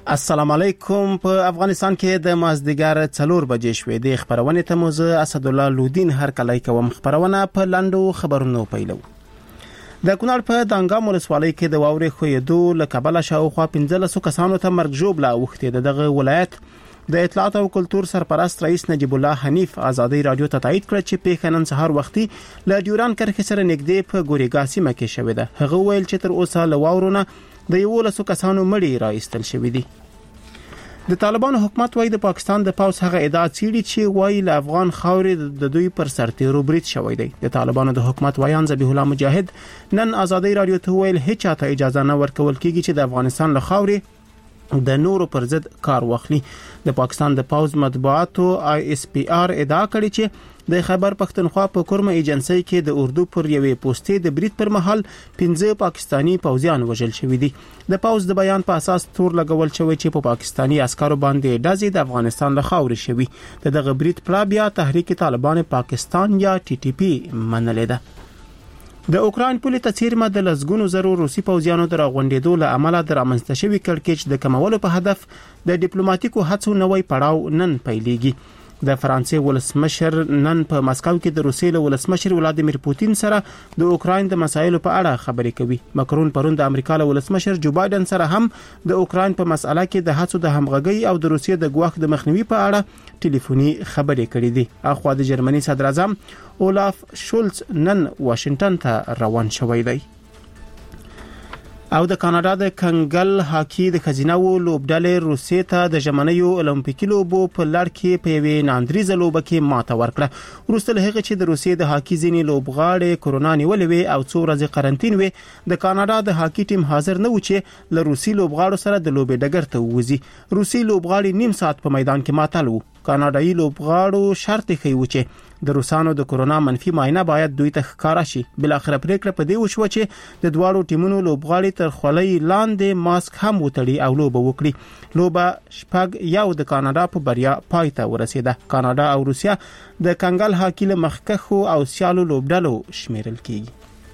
السلام علیکم. په افغانستان کې د مازدیګر 4 بجې شوې د خبرونه ته موزه اسد الله لودین هر کله کوم خبرونه په لاندو خبرونو پیلو. د کونړ په دانګام ولسوالۍ کې د واورې خویدو له کبله شاوخوا 15 کسانو ته مرګ ژوبله اوښتې. دغه ولایت د اطلاعات او کلتور سرپرست رئیس نجیب الله حنیف ازادي رادیو ته تایید کړ چې پیښه نن سهار وختي له ډیوران کرښې سره نږدې په ګورېګا سیمه کې شوې ده. هغه ویل چې تر اوسه له واورونه د 11 کسانو مړي راایستل شوي دي. د طالبانو حکومت وايي د پاکستان د پاوز هغه ادعا چیري چې وايي له افغان خاورې د دوی پر سرتیرو برید شوی دی. د طالبانو د حکومت وایان ذبیح الله مجاهد نن ازادي رادیو ته ویل هیڅ چاته اجازه نه ورکول کیږي چې د افغانستان له خاورې د نورو پر ضد کار واخلي. د پاکستان د پاوز مطبوعاتو ISPR ادعا کړې چې د خیبر پختونخوا په کورمه ایجنسی کې د اردو پر یوې پوسټې د برید پر مهال 15 پاکستانی پوځیان وژل شوي دي. د پاوز د بیان په اساس تور لګول شوی چې په پاکستانی عسکرو باندې ډزې د افغانستان له خاورې شوي. دغه برید پلا بیا تحریک طالبان پاکستان یا TTP منلې ده. د اوکران پولې ته څیرمه د لسګونو زرو روسي پوځیانو د راغونډېدو له امله د رامنځته شوي کړکېچ د کمولو په هدف د ډیپلوماټیکو هڅو نوې پړاو نن پیلېږي. د فرانسې ولسمشر نن په مسکو کې د روسیې له ولسمشر ولادیمیر پوتین سره د اوکران د مسایلو په اړه خبرې کوي. مکرون پرون د امریکا له ولسمشر جو بایدن سره هم د اوکران په مسأله کې د هڅو د همغږي او د روسیې د ګواښ د مخنیوي په اړه ټلیفوني خبرې کړې دي. اخوا د جرمني صدر اعظم اولاف شولز نن واشنگټن ته روان شوی دی. او د کاناډا د کنګل هاکی د خزینو لوبډلې روسیې ته د ژمنیو اولمپیکي لوبو په لړ کې په یوې ناندریزه لوبه کې ماته ورکړه. وروسته له هغه چې د روسیې د هاکی ځینې لوبغاړي کورونا نیولې وي او 2 ورځې قرنټین وي، د کاناډا د هاکی ټیم حاضر نه و چې له روسي لوبغاړو سره د لوبې ډګر ته ووزي. روسي لوبغاړي نیم ساعت په میدان کې ماتل وو. کاناډایي لوبغاړو شرط یې خو چې د روسانو د کورونا منفي معاینه باید دوی ته ښکارا شي. بل اخر پریکړه په دې وشو چې د دواړو ټیمونو لوبغاړي تر خولۍ لاندې ماسک هم وتړي او لوبه وکړي. لوبه شپږ یو د کاناډا په بریا پای ته ورسیده. کاناډا او روسیا د کنګل هاکی له مخکښو او سیالو لوبډلو شمیرل کیږي.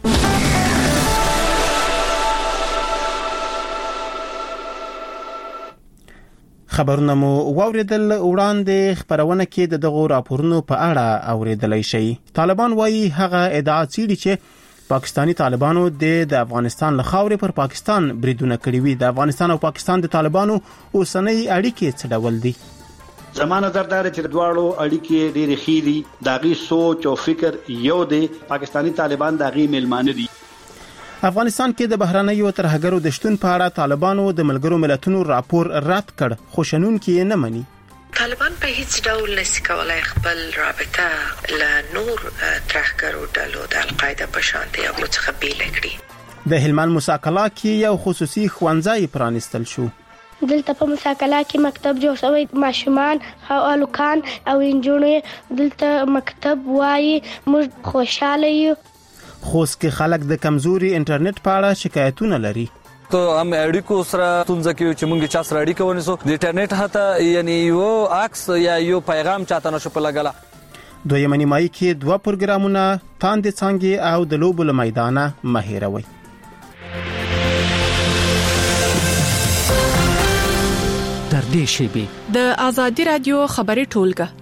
خبرونه مو واوریدل. وړاندې خبرونه کې دغه راپورونو په اړه اوریدلای شي. طالبان وایي هغه ادعا چیري چې پاکستانی طالبانو د افغانستان له خاورې پر پاکستان بریدونه کړی وي. د افغانستان او پاکستان د طالبانو اوسنۍ اړیکې څه ډول دي؟ زمانه دردار چې دواړو اړیکې ډېرې ښې دي. داغي سوچ او فکر یو دی. پاکستانی طالبان داغي ملمانه دي. افغانستان کې د بهرنیو ترهګرو د شتون په اړه طالبانو د ملګرو ملتونو راپور رد کړ، خو شنونکي یې نه مني. طالبان په هیڅ ډول نشي کولای خپل رابطه له نور ترهګرو ډلو د القاعده په شان دي او څخه بیل کړي. د هلمند مساکلا کې یو خصوصي ښوونځی پرانستل شو. دلته په مساکلا کې مکتب جوړ شوی. ماشومان او الکان او انجونې دلته مکتب وایي. موږ خوشاله یو. خوست کې خلک د کمزوري انټرنیټ په اړه شکایتونه لري. ته هم اړیکو سره تونځ کې چې مونږ چا سره اړیکه ونیسو د انټرنیټ هته یعنی یو عکس یا یو پیغام چاته نشو په لګلا. دویمه نیمایي کې 2 پروګرامونه تاندې څنګه او د لوبو له میدانه مهیروي. در دې شیبه د ازادي رادیو خبري ټولګه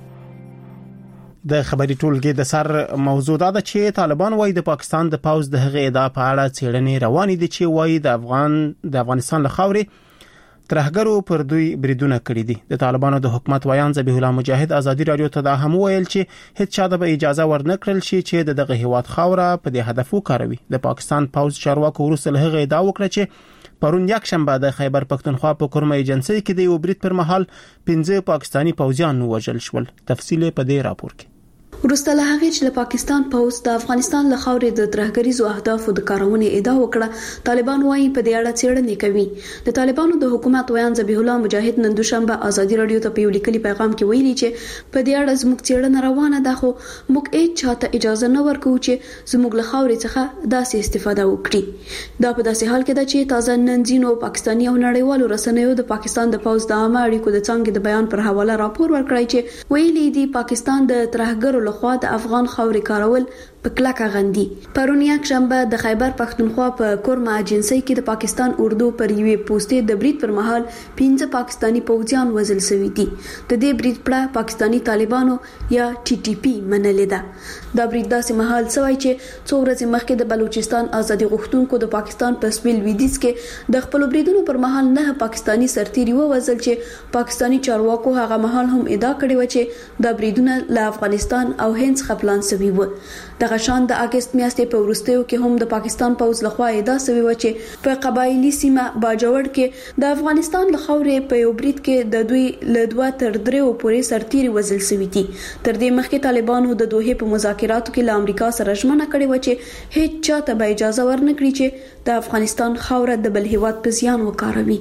د خبري ټولګي د سر موضوع دا ده چې طالبان وايي د پاکستان د پاوز د هغه ادعا په اړه څېړنې روانې دي چې وايي د افغانستان له خاورې ترهګرو پر دوی بریدونه کړی دي. د طالبانو د حکومت وایان ذبیح الله مجاهد ازادي رادیو ته دا هم ویل چې هیڅ چا ته اجازه ورنکړل شي چې دغه هیواد خاوره په دې هدف وکاروي. د پاکستان پاوز چارواکو وروسته له هغه ادعا وکړه چې پرون یک شنبه د خیبر پختونخوا په کورمه ایجنسی کې د یو برید پر مهال 15 پاکستانی پوځیان وژل شول. تفصیل په دې راپور کې. وروسته له هغې چې پاکستان پوځ د افغانستان له خاورې د ترهګریزو اهدافو د کارونې ادعا وکړه، طالبان وايي په دې اړه څېړنې کوي. د طالبانو د حکومت ویان ذبیح الله مجاهد نن دوشنبه ازادي رادیو ته په یو لیکلي پیغام کې ویلي چې په دې اړه زموږ څېړنه روانه ده، خو موږ هیڅ چاته اجازه نه ورکوو چې زموږ له خاورې څخه داسې استفاده وکړي. دا په داسې حال کې ده چې تازه نن ځینو پاکستاني او نړیوالو رسنیو د پاکستان د پوځ د عامه اړیکو د څانګې د بیان پر حواله راپور ورکړی چې ویلي دي پاکستان د ترهګرو له لخوا د افغان خاورې کارول په کلکه غندي. پرون یک شنبه د خیبر پښتونخوا په کورما اجنسی کې د پاکستان اردو پر یوې پوسټې د برید پر مهال 15 پاکستانی پوځیان وژل شوي دي. د دې برید پړه پاکستانی طالبانو یا TTP منلې ده. دا برید داسې مهال شوی چې څو ورځې مخکې د بلوچستان ازادي غوښتونکو د پاکستان په سویل لویدیځ کې د خپل بریدونو پر مهال 9 پاکستانی سرتیري ووژل چې پاکستانی چارواکو هغه مهال هم ادعا کړې و چې د بریدونه له افغانستان او هند څخه پلان شوي و. دغه شان د اگست میاشتې په وروستیو کې هم د پاکستان پوځ لخوا ادعا شوی و چې په قبایلی سیمه باجوړ کې د افغانستان له خاورې په یو برید کې د دوی له 2 تر 3 پورې سرتیري وژل شوي دي. تر دې مخکې طالبانو د دوحې په مذاکراتو کې له امریکا سره ژمنه کړې و چې هیڅ چاته به اجازه ورنکړي چې د افغانستان خاوره د بل هیواد په زیان وکاروي.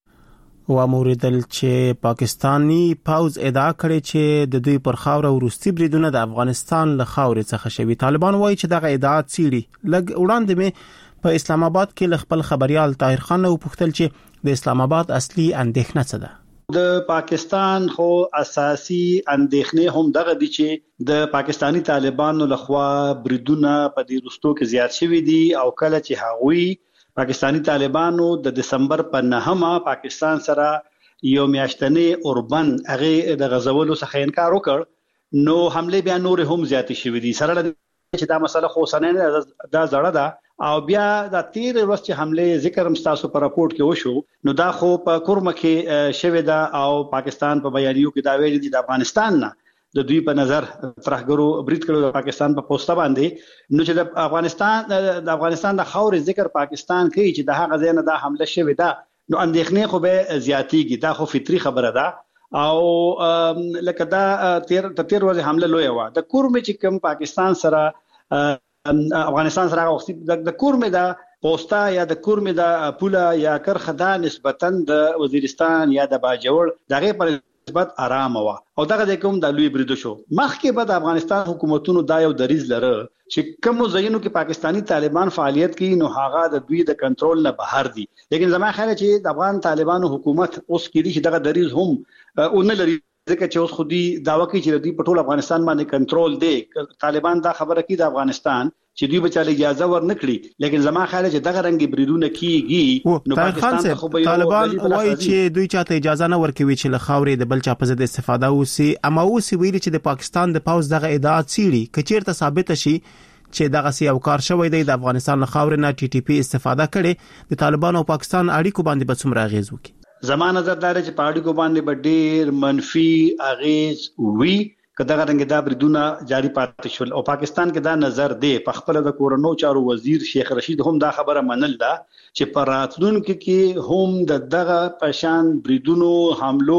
وموریدل چې پاکستانی پوځ ادعا کړې چې د دوی پر خاوره وروستي بریدونه د افغانستان له خاورې څخه شوي. طالبان وایي چې دغه ادعا څیړي. لږ وړاندې مې په اسلام آباد کې خپل خبريال طاهر خان وپوښتل چې د اسلام آباد اصلي اندېښنه څه ده. د پاکستان خو اساسي اندېښنې هم دغه دي چې د پاکستانی طالبانو لخوا بریدونه په دې وروستو کې زیات شوي دي او کله چې هغوی پاکستانی طالبانو د دسمبر په 9 پاکستان سره یو میاشتنې اوربند هغه د غزولو څخه انکار وکړ نو حمله بیا نور هم زیات شوي دي. سره چې دا مسله خو سننه دا زړه ده او بیا د 13 ورځې چې حمله ذکر مستاسو په راپورټ کې وشو نو دا خو په کورمه کې شوی دا او پاکستان په بیانیو کې دا ویل دي د افغانستان نه د دوی په نظر ترهګرو برید کړو د پاکستان په پوسټه باندې نو چې د افغانستان د خاورې ذکر پاکستان کوي چې د هغه ځای نه دا حمله شوی دا نو اندېښنې خو به زیاتېږي. دا خو فطري خبره ده او لکه دا 13 ورځې حمله لوی و د کورمه چې کوم پاکستان سره افغانستان سره وخت د کورمه دا پوسټا یا د کورمه دا پوله یا کرخدا نسبتا د وزیرستان یا د باجوړ دغه پر نسبت آرام و او دغه د کوم د لوی بریدو شو مخکې به د افغانستان حکومتونو دا یو دریز لره چې کوم ځایونو کې پاکستانی طالبان فعالیت کوي نو هغه د دوی د کنټرول نه بهر دي. لیکن زما خیال چې د افغان طالبانو حکومت اوس کې دي چې دغه دریز هم اون لري ځکه چې اوس خو دي داوا کوي چې دوی په ټول افغانستان باندې کنټرول دی. طالبان دا خبره کوي د افغانستان چې دوی به چاله اجازه ورنکړي لیکن زما خیال چې دغه رنګي بریدونه کیږي نو پاکستان خو به طالبان وایي چې دوی چاته اجازه نه ورکوي چې له خاورې د بل چا په ضد استفاده وسی. اما اوس ویلي چې د پاکستان د پوځ دغه ادعا څیړي کچیرته ثابت شي چې دغه سی او کار شوی دی د افغانستان له خاورې نه TTP استفاده کړي د طالبان او پاکستان اړیکو باندې به څومره اغیز وکړي. زما نظر دا چې په اړیکو باندې به ډیر منفي اغیز وي کداغه رنګ دا بریدونه جاری پاتې شول او پاکستان کې دا نظر دی په خپل د کورونو چارو وزیر شیخ رشید هم دا خبره منل ده چې پر راتلونکو کې هم دغه پشان بریدونو حملو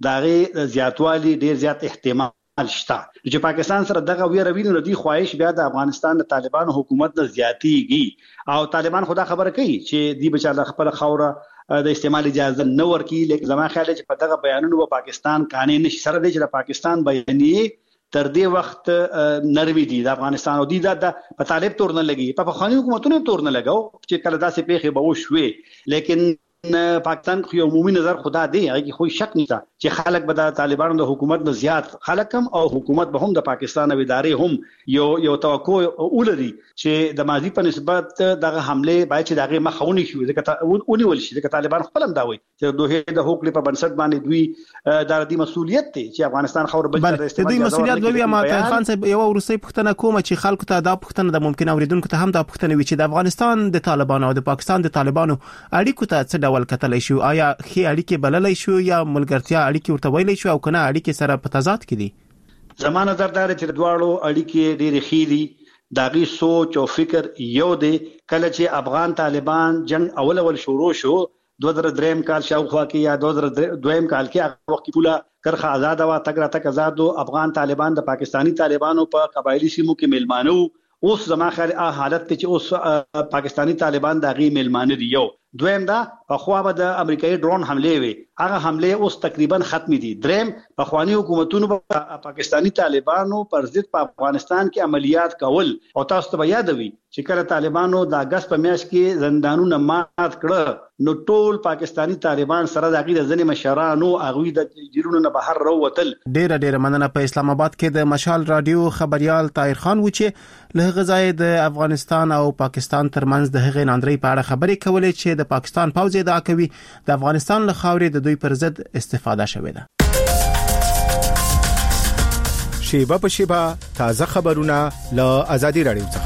دغه زیاتوالی ډیر زیات احتمال شته چې پاکستان سره دغه ویروینو دی خواهش بیا د افغانستان د طالبان حکومت نه زیاتیږي او طالبان خدا خبره کوي چې دی بچاله خپل خوره د استعمال اجازه نه ورکي. لیکن زما خیال چې په دغه بیانونو په پاکستان قانون نشي سره دی چې د پاکستان بیانیه تر دې وخت نرمي دي د افغانستان او د په طالب تور نه لګي په خواني حکومتونو تور نه لګاو چې کله داسې پیښه به وشوي. لیکن پاکستان خو عمومي نظر خدا دی هغه کې خو شک نشته چې خلک به د طالبانو د حکومت نه زیات خلک هم او حکومت به هم د پاکستان او ادارې هم یو توقع ولري چې د ماضي په نسبت دغه حمله باید چې دغه مخاوني شي ځکه اونې ول شي ځکه طالبان خپل هم دا وایي چې دوه د حقوق په بنسټ باندې دوی د دې مسولیت دی چې افغانستان خبر بل تر استعمال دوی مسولیت لوي. ما خان صاحب یو ورسې پښتنه کومه چې خلکو ته دا پښتنه د ممکن اوریدونکو ته هم دا پښتنه وي چې د افغانستان د طالبانو او د پاکستان د طالبانو اړیکو ته څه ډول کتلای شو آیا خې اړیکې بللای شو یا ملګرتیا اړیکې ورته ویلای شو او کنه اړیکې سره په تضاد کې دي. زمانه نظر چې دواړو اړیکې ډېرې خېلي داغي سوچ او فکر یو دی. کله چې افغان طالبان جنگ اول شروع شو 2003 کال شاوخوا کې یا 2002 کال کې هغه وخت پوله کرخه آزاد وا تګ راتګ آزاد افغان طالبان د پاکستانی طالبانو په قبایلی سیمو کې ملمانو اوس زما خیال حالت چې اوس پاکستانی طالبان دغه ملمانه دی یو دویم دا خو به د امریکایي ډرون حمله وي هغه حمله اوس تقریبا ختم دي. دریم په خواني حکومتونو په پاکستانی طالبانو پر ضد په افغانستان کې عملیات کول او تاسو ته یاد وي چې کله طالبانو د اگست په میاشت کې زندانونه مات کړه نو ټول پاکستانی طالبان سره د غیر ځنې مشرانو اغوی د جیرونو نه بهر راوتل. ډیره مننه. په اسلام آباد کې د مشال رادیو خبريال طاهر خان و چې له غزای د افغانستان او پاکستان ترمنځ د هغې ناندري په اړه خبرې کولې چې د پاکستان پوځ ادعا کوي د افغانستان له خاورې د دوی پر ضد استفاده شوې ده. شیبه په شیبه تازه خبرونه له آزادي رادیو څخه.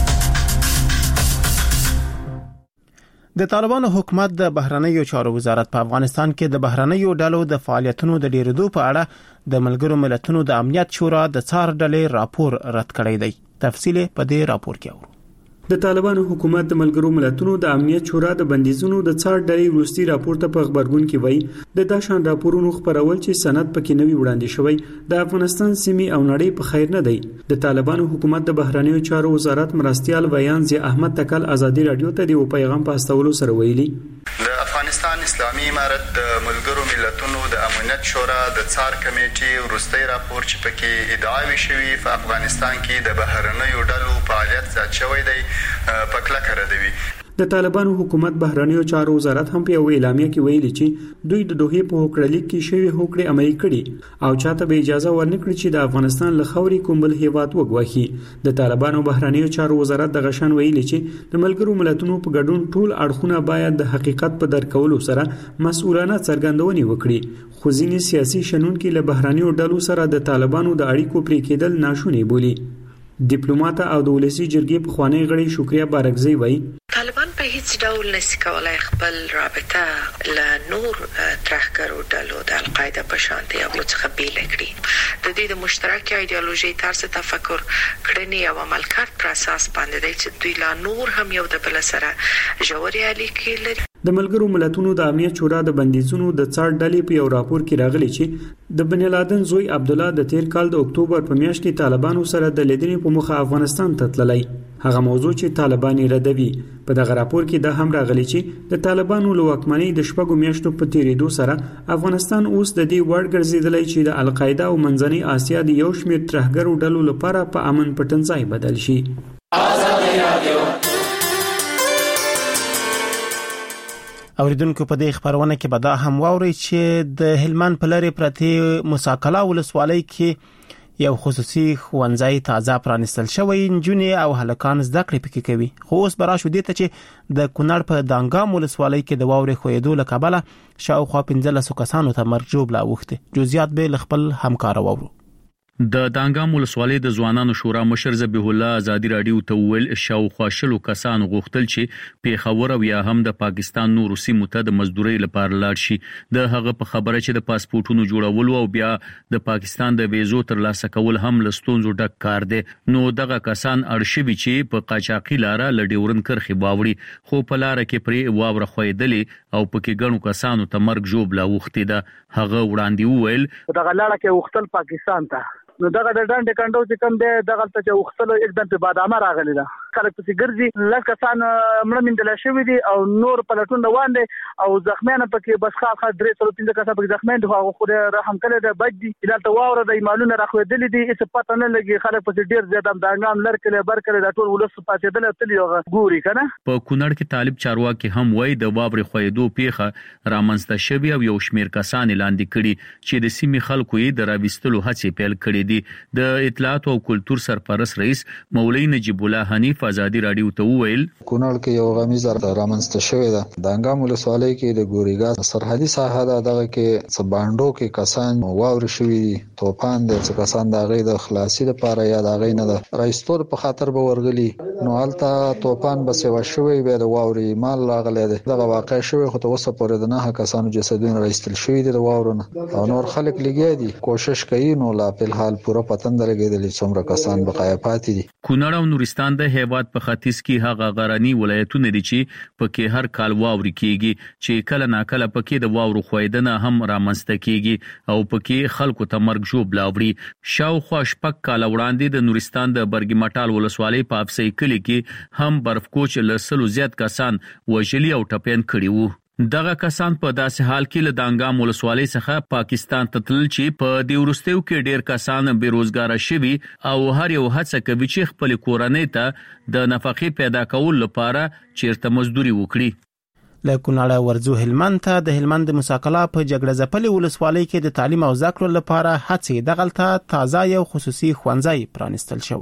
د طالبانو حکومت د بهرنیو چارو وزارت په افغانستان کې د بهرنیو ډلو د فعالیتونو د ډیرېدو په اړه د ملګرو ملتونو د امنیت شورا د څار ډلې راپور رد کړی دی. تفصیل په دې راپور کې اورو. د طالبانو حکومت د ملګرو ملتونو د امنیت شورا د بندیزونو د څار ډلې وروستي راپور ته په خبرګون کې وایي د داشان راپورونو خبرول چې سند پکې نوي وړاندې شوی د افغانستان سیمې او نړۍ په خیر نه دی. د طالبانو حکومت د بهرنیو چارو وزارت مرستيال ویان زی احمد تکل آزادي رادیو ته د پیغام په استولو سره ویلي د افغانستان اسلامي امارت د ملګرو ملتونو د امنیت شورا د څار کمیټې وروستي راپور چې پکې ادعاوي شوی په افغانستان کې د بهرنیو ډلو فعالیت زیات شوی دی پکله کړی. د طالبانو حکومت بهرنیو چارو وزارت هم په یو اعلامیه کې ویلي چې دوی د دوحې په هوکړه کې شوی هوکړه عملي کړي او چاته به اجازه ورنکړي چې د افغانستان له خاورې کوم بل هیواد وګواهي. د طالبانو بهرنیو چارو وزارت د غشن ویلي چې د ملګرو ملتونو په ګډون ټول اړخونه باید د حقیقت په درک کولو سره مسؤلانه څرګندونې وکړي. خو ځینې سیاسي شنونکي له بهرنیو ډلو سره د طالبانو د اړیکو پرې کېدل ناشونی بولي. ډیپلوماټ او د ولسی جرګې په خوانی غړي شکریا بارکزی وایي طالبان په هیڅ ډول نشي کولای خپل رابطه له نور ترهګرو ډلو د القاعده په شان دي او څخه بیل کړي. د دې د مشترکه ایدئولوژي طرز تفکر کړنی او عمل کړ پر اساس باندې چې دوی لا نور هم یو د بل سره ژورې اړیکې لري. د ملګرو ملتونو د امنیت شورا د بندیزونو د څار ډلې په یو راپور کې راغلي چې د بن لادن زوی عبد الله د تیر کال د اکتوبر په میاشت کې طالبانو سره د لیدنې په مخه افغانستان ته تللی. هغه موضوع چې طالبان یې ردوي. په دغه راپور کې دا هم راغلي چې د طالبانو له واکمنۍ د شپږو میاشتو په تیریدو سره افغانستان اوس د دې وړ ګرځیدلی چې د القاعده او منځنۍ اسیا د یو شمېر ترهګرو ډلو لپاره په امن پټنځای بدل شي. اوریدونکو په دې خبرونه کې به دا هم واوري چې د هلمند په لری پرتی مساکلا ولسوالۍ کې یو خصوصي ښوونځی تازه پرانستل شوی نجونې او هلکان زده کړې پکې کوي. خو اوس برا شو دي ته چې د کونړ په دانګام ولسوالۍ کې د واورې خویدو له کبله شاوخوا 15 کسانو ته مرګ ژوبله اوښته. جزئیات به خپل همکار وورو. د دانګام ولسوالۍ د ځوانانو شورا مشر ذبیح الله آزادي رادیو ته ویل شاوخوا شلو کسان غوښتل چې پیښور او یا هم د پاکستان نورو سیمو ته د مزدوري لپاره لاړ شي. د هغه په خبره چې د پاسپورتونو جوړول او بیا د پاکستان د ویزو ترلاسه کول هم لستونزو ډک کار دی. نو دغه کسان اړشوي چې په قاچاقي لاره لډیورن کرخي باوړي خو په لار کې پرې واوره خویدلې او پکې ګڼو کسانو ته مرګ ژوبله اوښتې ده. هغه وړاندې وویل دغه لاره کې وختل پاکستان ته نو دغه د ډنډ کندو چې کوم دی دغه ته چې وختل एकदम په بادامه راغلی ده. خلک په ګرځي لکه کسان مړه مندل شوی دي او نور پلټون روان دي او زخمیان پکې بس خاصه درې څلور پنځه کسان پکې زخمیان دي. هغه خو رحم کړي ده بد دي دلته واوره د ایمانونو راخوېدل دي هیڅ پته نه لګي. خلک په ډیر زیات د انګام لر کړي بر کړي د ټول ولس پاتېدل تل یو ګوري کنه. په کونړ کې طالب چارواکي هم وای د واورې خویدو پیخه رامنځته شوی او یو شمیر کسان لاندې کړي چې د سیمې خلکو یې د راوستلو هڅې پیل کړې دي. د اطلاعات او کلتور سرپرست رئیس مولوی نجیب الله حنیف آزادي رادیو ته ویل کونړ کې یو غمیزه رامنځته شوې ده. د انګام ولسوالۍ کې د ګوريګا سرحدي ساحه ده. دغه کې سباندو کې کسان واور شوي دي. توپان د کسان د غي د خلاصي لپاره یا د غي نه ده رئیستور په خاطر به ورغلي نو الته توپان بس وشوي به د واوري مال راغلی ده. دغه واقع شوی خو ته وسه پورې د نه کسانو جسدونه رئیستل شوی دي د واورونه او نور خلک لګي دي کوشش کوي نو لا په حال پوره پتن درګېدل څومره کسان بقایا پاتې دي. کونړ او نورستان د هیواد په ختیځ کې هغه غرنی ولایتونه دي چې پکې هر کال واوري کیږي چې کله ناکله پکې د واورو خویدنه هم رامنځته کیږي او پکې خلکو ته مرګ ژوبله وړي. شاوخوا شپږ کال وړاندې د نورستان د برګی مټال ولسوالۍ په افسۍ کلی کې هم برفکوچ لسلو زیات کسان وژلي او ټپيان کړي وو. دغه کسان په داسې حال کې له دانګام ولسوالۍ څخه پاکستان ته تلل چې په دې وروستیو کې ډیر کسان بیروزګار شوي او هر یو هڅه کوي چې خپل کورنۍ ته د نفقې پیدا کول لپاره چیرته مزدوري وکړي. له کونړه ورځو هلمند ته د هلمند مساکلا په جګړه ځپلې ولسوالۍ کې د تعلیم او زده کړو لپاره هڅې دغلته تازه یو خصوصي ښوونځی پرانستل شوی.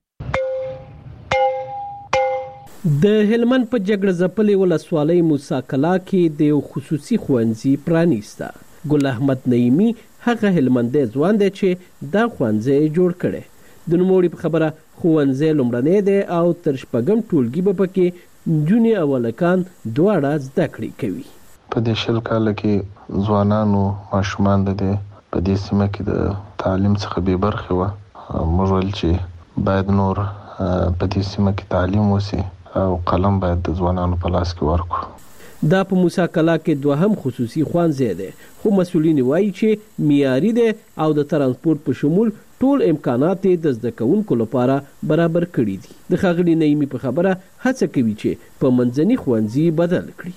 د هلمند په جګړه ځپلې ولسوالۍ موساکلا کې د یو خصوصي ښوونځي پرانیسته. ګل احمد نعیمي هغه هلمندی ځوان دی چې دا ښوونځی جوړ کړی. د نوموړي په خبره ښوونځی لومړنی دی او تر شپږم ټولګي به پکې نجونې او هلکان دواړه زده کړې کوي. په دې شل کاله کې ځوانانو ماشومان د په دې سیمه کې د تعلیم څخه بې برخې وه. موږ ویل چې باید نور په دې سیمه کې تعلیم وسي او قلم باید د ځوانانو په لاس کې ورکړو. دا په موساکلا کې دوهم خصوصي ښوونځی دی خو مسؤلین وایي چې معیاري دی او د ترانسپورت په شمول ټول امکانات د زده کوونکو لپاره برابر کړي دي. د ښاغلي نعیمي په خبره هڅه کوي چې په منځني ښوونځي بدل کړي.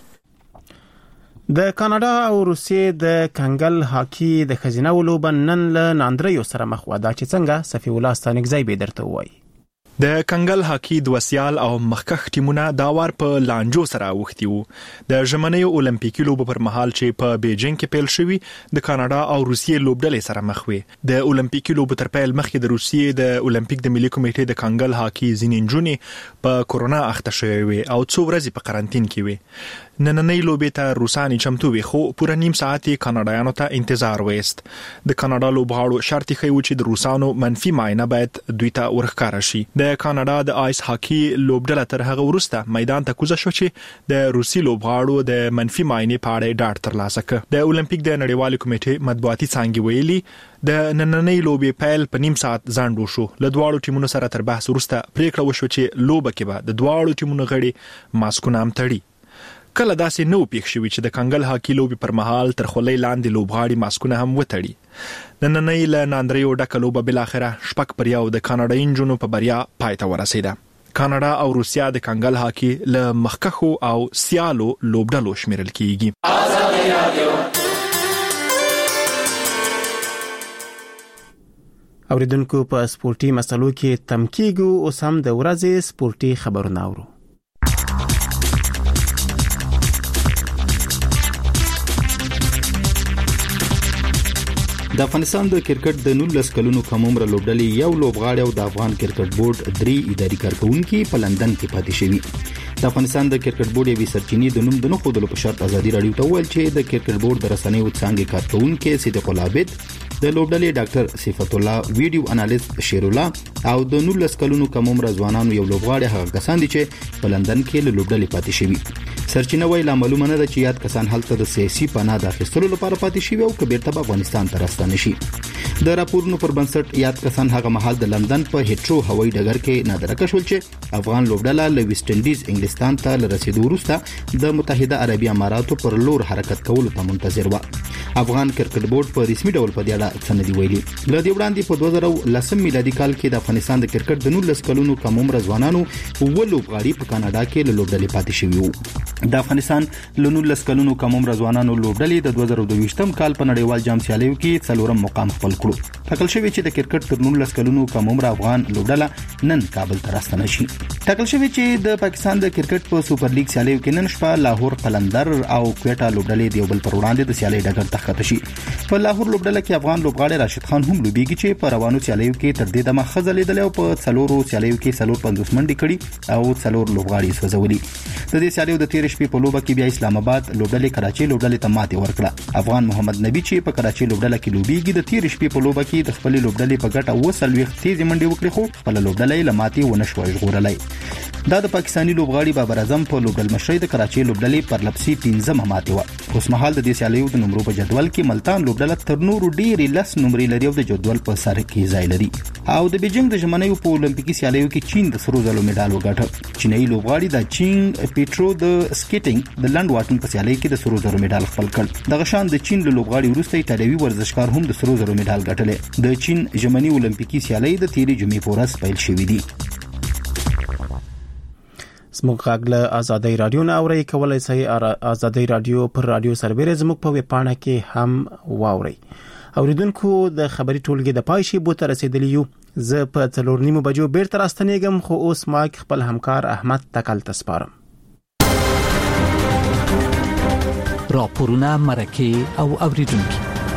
د کاناډا او روسیې د کنګل هاکي د ښځینه لوبه نن له ناندریو سره مخ وه. دا چې څنګه صفي الله ستانکزی به درته ووایي. د کنګل هاکي دوسیال او مخکخ ټیمونه دا وار په لانجو سره اوختي وو. د ژمنیو اولمپیکي لوبو پر مهال چې په بیجینګ کې پیل شوی د کاناډا او روسیې لوبډلې سره مخ وي. د اولمپیکي لوبو تر پیل مخکې د روسیې د اولمپیک د ملي کمیټې د کنګل هاکي ځینې نجونې په کورونا اخته شوې وي او 2 ورځې په قرنټین کې وي. نننۍ لوبې ته روسانی چمتو وي خو پوره نیم ساعت کاناډایانو ته انتظار وست. د کاناډا لوبغاړو شرط یې خو چې د روسانو منفي معاینه باید دوی ته ورښکاره شي. د کاناډا د آیس هاکي لوبډله تر هغه وروسته میدان ته کوزه شو چې د روسي لوبغاړو د منفي معاینې په اړه ډاډ ترلاسه کړ. د اولمپیک د نړیوالې کمیټې مطبوعاتي څانګې ویلي د نننۍ لوبې پیل په نیم ساعت ځنډ وشو. له دواړو ټیمونو سره تر بحث وروسته پریکړه وشوه چې لوبه کې به د دواړو ټیمونو غړي ماسکونه هم تړي. کله داسې نو پیښ شوی چې د کنګل هاکي لوبې پر مهال تر خولۍ لاندې لوبغاړي ماسکونه هم وتړي. نننۍ له ناندریو ډکه لوبه بالاخره 6-1 د کاناډایي نجونو په بریا پای ته ورسېده. کاناډا او روسیا د کنګل هاکي له مخکخو او سیالو لوبډلو شمیرل کیږي. اوریدونکو په سپورتي مسلو کې تمکیګو اوس هم د ورځې سپورتي خبرونه اورو. د افغانستان د کرکټ د 19 کلونو کم عمر لوبډلې یو لوبغاړی او د افغان کرکټ بورډ 3 اداري کارکونکو په لندن کې پاتې شوی. د افغانستان د کرکټ بورډ یوې سرچینې د نوم د نه خودلو په شرط ازادي راډیو ته ویل چې د کرکټ بورډ د رسنیو څنګه کارکونکو صدیق العابد د لوبډلې ډاکټر صفت الله ویډیو انالیست شیر الله او د 19 کلونو کم عمر ځوانانو یو لوبغاړی هغه کسان دي چې په لندن کې له لوبډلې پاتې شوی. سرچینه ویلا معلومه نه ده چې یاد کسان هلته د سیاسي پناه د اخیستلو لپاره پاتې شوی او کبیرته په افغانستان ته راستنه شي. د راپورونو پر بنسټ یاد کسان هغه مهال د لندن په هیټرو هوایي ډګر کې نادرکه شول چې افغان لوبډله له ویسټ انډیز انګلستان ته رسیدو وروسته د متحده عربي اماراتو پر لور حرکت کولو ته منتظر و. افغان کرکټ بورډ په رسمي ډول په دې اړه څه نه دی ویلي. له دې وړاندې په 2010 میلادي کال کې د افغانستان د کرکټ د 19 کلونو کم عمر ځوانانو و لوبغاړي په کاناډا کې له لوبډلې پاتې شوي وو. د افغانستان له 19 کلونو کم عمر ځوانانو لوبډلې د 2022م کال په نړیوال جام سیالیو کې څلورم مقام خپل کړو. ټاکل شوی چې د کرکټ تر 19 کلونو کم عمر افغان لوبډله نن کابل ته راستنه شي. ټاکل شوی چې د پاکستان د کرکټ په سوپر لیګ سیالیو کې نن شپه لاهور قلندر او کوټا لوبډلې د یو بل پر وړاندې د سیالي ډګر ته ښکته شي. په لاهور لوبډله کې افغان لوبغاړی راشد خان هم لوبېږي چې په روانو سیالیو کې تر دې دمه خزلیدل او په څلورو سیالیو کې 450 منډې کړي او 4 لوبغاړي سوځولي. د دې سیالیو د 13 شپې په لوبه کې بیا اسلام آباد لوبډلې کراچي لوبډلې ته ماتې ورکړه. افغان محمد نبی چې په کراچي لوبډله کې لوبېږي د 13 شپې په لوبه کې د خپل لوبډلې په ګټه 20 تیزی منډې وکړي خو خپل لوبډلې لماتې ونه شوې ژغورلای. دا د پاکستانی لوبغاړي بابر اعظم په لوبډل مشرۍ د کراچي لوبډلې پر لپسي 15 ماتې و. اوس مهال د دې سیالیو د نمبرو په جدول کې ملتان لوبډله تر نورو ډېرې 10 نمرې لري او د جدول په سر کې ځای لري. او د بیجینګ د ژمنیو په اولمپیکي سیالیو کې چین د سرو زرو میډال وګاټه. چینایي لوبغاړي د چینګ پیټرو د سکیټینګ د لند واټن په سیالۍ کې د سرو زرو میډال خپل کړ. دغه شان د چین له لوبغاړي وروسته ایټالوي ورزشکار هم د سرو زرو میډال ګټلې. د چین ژمنی اولمپیکي سیالۍ د 13 جمعې په ورځ پیل شوې دي. زموږ غږ له آزادۍ رادیو نه اورئ، کولای شئ آزادۍ رادیو پر رادیو سرور زموږ په ویب پاڼه کې هم واورئ. اوریدونکو د خبري ټولګي د پای شی بوته رسیدلی یو. زه په 4:30 بجو بیرته راستنیږم، خو اوس ماک خپل همکار احمد تکل تسپارم. راپورونه، مرکه او اوریدونکو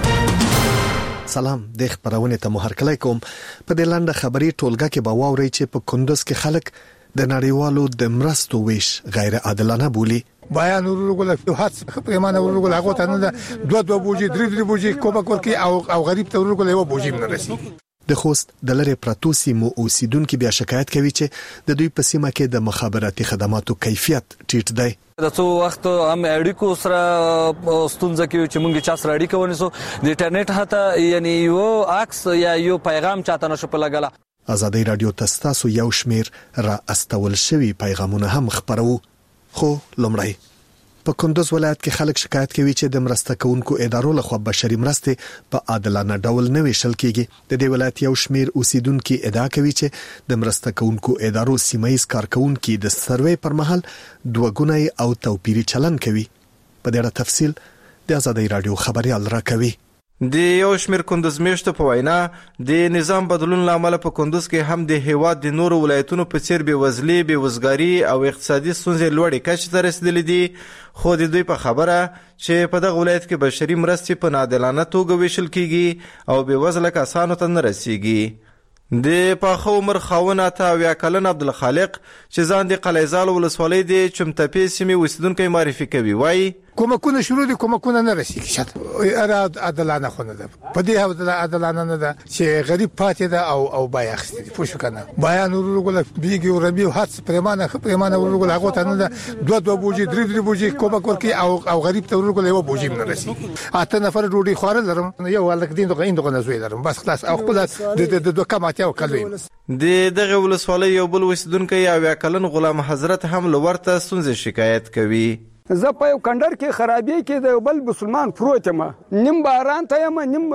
سلام، د خبرونه ته مهرکلی کوم. په دې لاندې خبري ټولګه کې به واورئ چې په کندوز کې خلک د نړیوالو د مرستو ویش غیر عادلانه بولی. بیان ورغول هڅه پیمانه ورغول هغه ته نه 2 بوجي 3 بوجي کومک ورکي او غریب ته ورغول یو بوجي نه رسي. د خوست د لری پراتو سیمو اوسیدونکو بیا شکایت کوي چې د دوی په سیمه کې د مخابراتي خدماتو کیفیت ټیټ دی. د څو وخت هم اړیکو سره ستونزه کوي چې مونږ چا سره اړیکه ونیسو، د انټرنیټ هته یعنی یو عکس یا یو پیغام چاته نشو په لګلا. آزادۍ رادیو تاسو یو شمیر را استول شوی پیغامونه هم خبرو. خو لومړی په کندوز ولایت کې خلک شکایت کوي چې د مرسته کوونکو ادارو لخوا بشري مرستې په عادلانه ډول نه ویشل کیږي. د دې ولایت یو شمیر اوسیدونکو ادعا کوي چې د مرسته کوونکو ادارو سیمایي کارکونکو د سروې پر مهال دوګونی او توپیری چلن کوي. په دې اړه تفصیل د آزادۍ رادیو خبريال راکوي. د یو شمیر کندوز میشته په وینا د نظام بدلون لامل په کندوز کې هم د هیواد د نورو ولایتونو په څیر بېوزلي، بېوزګاری او اقتصادي ستونزې لوړې کچې ته رسیدلې دي. خو د دوی په خبره چې په دغه ولایت کې بشري مرستې په ناعادلانه توګه ویشل کیږي او بېوزله کسانو ته نه رسیږي. د پاخه عمر خاوند 80 کلن عبدالخالق چې ځان د قلیزال ولسوالۍ د چمتپې سیمې اوسیدونکی معرفي کوي، وایي کومکونه شروع دي، کومکونه نه رسیږي. شته عادلانه خونه ده، په دې هغه عادلانه نه ده چې غریب پاتې ده او بای اخستي دي. پوه شو کنه، بیان ورغول بیګي او ربي هڅه پرمانه ورغول هغه ته نه 2 بوجي 3 بوجي کومک ورکي او غریب ته ورغول یو بوجي نه رسیږي. اته نفر ډوډۍ خور لرم، یو ولک دین دغه نه زوی لرم، بس خلاص او خپل د دوه کماتیا وکړم. د دغه ولسوالۍ یو بل اوسیدونکی 80 کلن غلام حضرت هم لورته ستونزې شکایت کوي. زه په یو کندر کې خرابې کې د بل مسلمان پروت یم، نیم باران ته یم نیم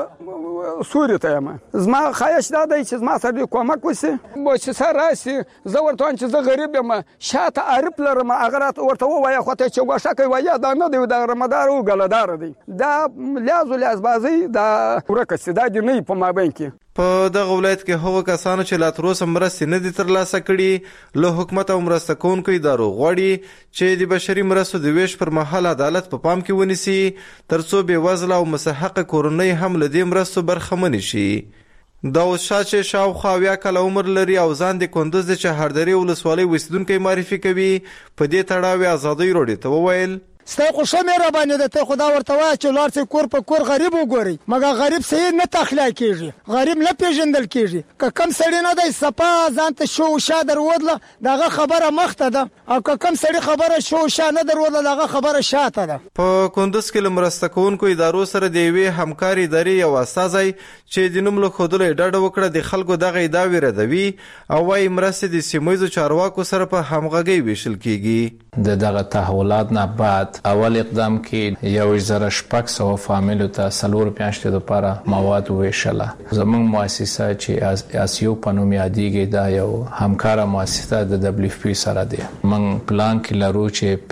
سوري ته یم. زما خواهش دا دی چې زما سره کومک وشي، چې سره راشي. زه ورته وایم چې زه غریب یم، شاته عارف لرم، هغه راته ورته ووایه خو ته چې غوښه کوي وایه دا نه دی، دا رمدار او ګلدار دی، دا لیاز بازي دا ورکه سي دا دی نه په مابین کې. په دغه ولایت کې هغو کسانو چې لا تر اوسه مرستې نه دي ترلاسه کړي له حکومت او مرسته کوونکو ادارو غواړي چې د بشري مرستو د ویش پر مهال عدالت په پام کې ونیسي، ترڅو بېوزله او مستحقه کورنۍ هم له دې مرستو برخمنې شي. داود شاه چې شاوخوا 70 کاله عمر لري او ځان د کندوز د چهاردرې ولسوالۍ اوسیدونکی معرفي کوي، په دې تړاو آزادۍ رادیو ته وویل ستا خو ښه مهرباني ده، ته خدا ورته وایه چې لاړ شئ کور په کور غریب وګورئ، مګر غریب صحیح نه تخلیه کېږي، غریب نه پیژندل کېږي. که کم سړی نه دی صفا ځان ته شو شا درودله دغه خبره مخته ده، او که کم سړی خبره شو شا نه درودله دغه خبره شاته ده. په کندوز کې له مرسته کوونکو ادارو سره د یوې همکاري ادارې یو استازی چې د نوم له ښودلو یې ډډه وکړه د خلکو دغه ادعاوې ردوي او وایي مرستې د سیمهییزو چارواکو سره په همغږۍ ویشل کېږي. د دغه تحولات نه بعد اول اقدام کې 1600 فامیلو ته 4 میاشتې لپاره مواد ویشله. زموږ مؤسسه چې اسیو په نوم یادېږي دا یو همکاره مؤسسه د WFP سره دی. موږ پلان کې لرو چې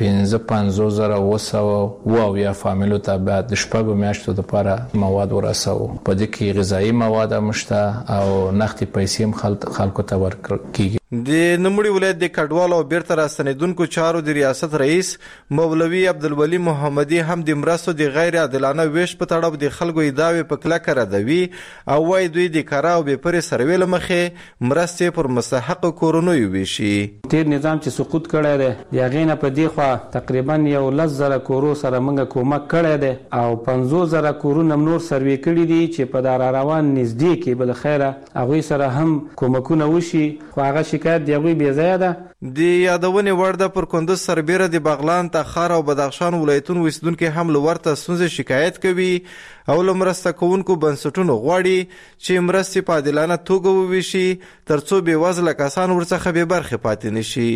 550,200 فامیلو ته بعد د 4 میاشتو لپاره مواد ورسو. په دې کې غذایی مواد مشته او نقدي پیسې هم خلکو ته ورکړل کیږي. د نموړي ولایت د کډوالو او بیرته راستنیدونکو چارو د ریاست رئیس مولوي عبدالولي محمدي هم د مرستو د غیر عادلانه ویش په تړاو د خلکو ادعاوې په کلکه ردوي او وايي دوی د کارا او بېپرې سروې له مخې مرستې پر مستحقو کورنیو ویشي. تیر نظام چې سقوط کړی دی د هغې نه په دې خوا تقریبا 11,000 کورو سره موږ کومک کړی دی او 50,000 کورونه نور سروې کړي دي چې په دا روان نږدې کې بالخیره هغوی سره هم کومکونه وشي، خو هغه شکایت د هغوی بې ځایه ده. د یادونې وړ ده پر کندوز سربیره د بغلان، تخار او بدخشان ولایتونو اوسیدونکي هم له ورته ستونزې شکایت کوي او له مرسته کوونکو بنسټونو غواړي چې مرستې په عادلانه توګه وویشي ترڅو بېوزله کسان ورڅخه بې برخې پاتې نشي.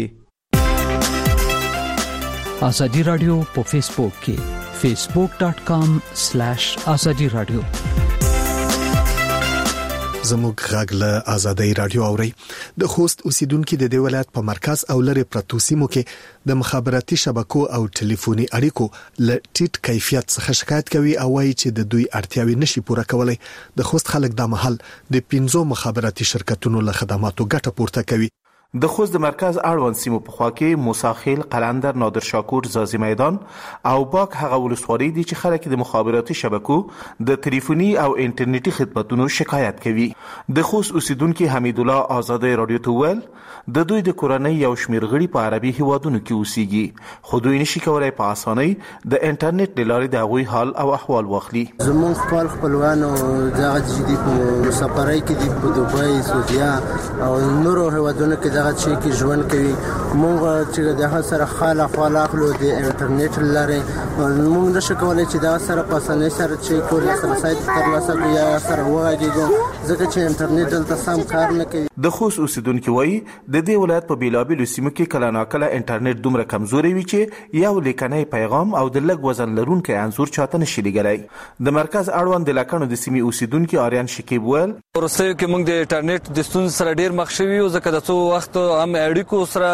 آزادي رادیو په فیسبوک کې facebook.com/azadi radio زموږ غږ له آزادۍ رادیو اوري. د خوست اوسیدونکو د دې ولایت په مرکز او لری پرتو سیمو کې د مخابراتي شبکو او ټلیفوني اړیکو ل ټیټ کیفیت څخه شکایت کوي او وايي چې د دوی اړتیاوي نشي پوره کولای. د خوست خلک د محل د 15 مخابراتي شرکتونو له خدماتو ګټه پورته کوي. د خوست د مرکز اړوند سیمو په خوا کې موساخیل، قلندر، نادر شاکور، زازی میدان او باک هغه ولسوالۍ دي چې خلک د مخابراتي شبکو د ټلیفوني او انټرنیټي خدماتونو شکایت کوي. د خوست اوسیدونکو حمید الله آزادۍ رادیو ته ویل د دوی د کورنۍ یو شمېر غړي په عربي هیوادونو کې اوسېږي، خو دوی نشي کولای په اسانۍ د انټرنیټ له لارې د هغوی حال او احوال واخلي. زموږ خپلوانو دغه جدي په مسافرۍ کې دي، په دوبۍ، سعودیا او نورو هیوادونو کې دغه چې کې ژوند کوي. موږ چې دغه سره خاله اخلو د انټرنیټ لارې، موږ نشو کولای چې دغه سره په اسانۍ سره چې کولای سره سایت ترلاسه کړو یا سره وغږیږو، ځکه چې انټرنیټ دلته سم کار نه کوي. د خوست اوسیدونکو وایي د دې ولایت په بیلابیلو سیمو کې کله ناکله انټرنیټ دومره کمزوري وي چې یو لیکنی پیغام او د لږ وزن لرونکي انځور چاته نشي لګلای. د مرکز اړوند د لکانو د سیمې اوسیدونکو آریان شکیب ویل ورسته کې موږ د انټرنیټ د ستونزې سره ډیر مخ شوي یو، ځکه د څو وخت هم اړیکو سره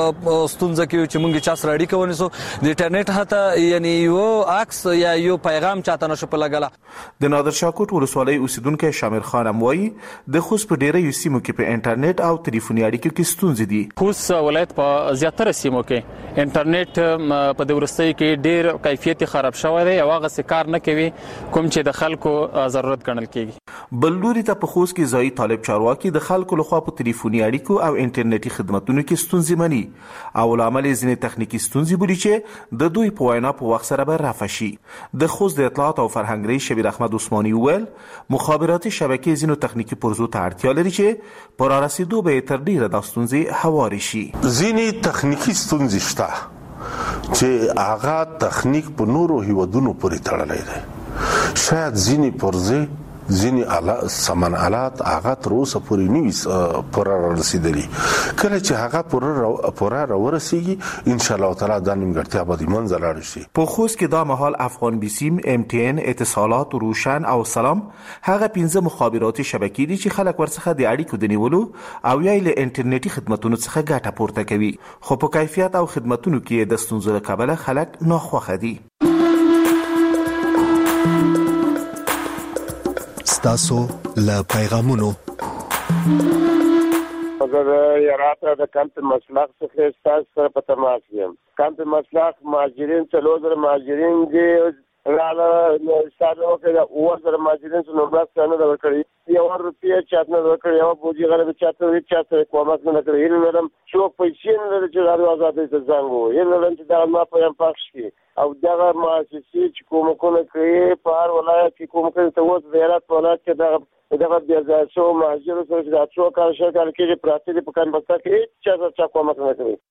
ستونزه کې چې موږ چا سره اړیکه ونیسو د انټرنیټ هته یعنی یو عکس یا یو پیغام چاته نشو په لګلا. د نادر شاکوټ ولسوالۍ اوسیدونکو شامر خان هم وایي د خوست په ډیره سیمو کې په انټرنیټ او ټلیفوني اړیکو کې ستونزې دي. خوست ولایت په زیاتره سیمو کې انټرنیټ په دورستۍ کې ډیر کیفیت خراب شوی دی او هغه څه کار نه کوي کوم چې د خلکو ضرورت ګڼل کیږي. بل لوري ته په خوست کې ځای طالب چارواکي د خلکو لخوا په ټلیفوني اړیکو او انټرنیټي خدماتونو کې ستونزې مني او لامل ځینې تخنیکی ستونزې بولي چې د دوی په وینا په وخت سره به رفع شي. د خوست د اطلاعات او فرهنګ رئیس شبیر احمد عثماني ویل مخابراتي شبکې ځینو تخنیکی پرزو ته اړتیا لري چې پر رسیدو به تر ډیره د ستونزې هواري شي. ځینې تخنیکی ستونزې شته چې هغه تخنیک په نورو هیوادونو پورې تړلی دی. شاید ځینې پرزې ځینې سامان آلات هغه تر اوسه پورې نه پوره رسیدلي. کله چې هغه پوره راورسیږي ان شاء الله تعالی دا نیمګړتیا به د منځه لاړ شي. په خوست کې دا مهال افغان بیسیم، MTN، اتصالات، روشن او سلام هغه 15 مخابراتي شبکې دي چې خلک ورڅخه د اړیکو د نیولو او یا له انټرنیټي خدماتونو څخه ګټه پورته کوي، خو په کیفیت او خدماتونو کې د ستونزو له کبله خلک ناخوښه دي. تاسو له پیغامونو اگر یاراته د کمپ مسلخ څخه تاسو سره په تماس یم. کمپ مسلخ مهاجرین څلور مهاجرین دي رااله ساده وکړه او زر مهاجرین څو نوبلاس نه ورکړي یو روپیه چات نه ورکړي یو بوجي غره چات وی چات کومک نه کړی یل ولرم څو پیسې نه لري چې غواړي آزادۍ ته زنګ وو یل ولرم چې دا ما په یم پخش کی او دغه مؤسسې چې کومکونه کوي په هر ولایت کې کومکونه ته وځي د هرات ولایت کې دغه بیا ځو مهاجر سره چې څو کال شکل کې پراته دي په کان بسته کې چې کومک نه کوي.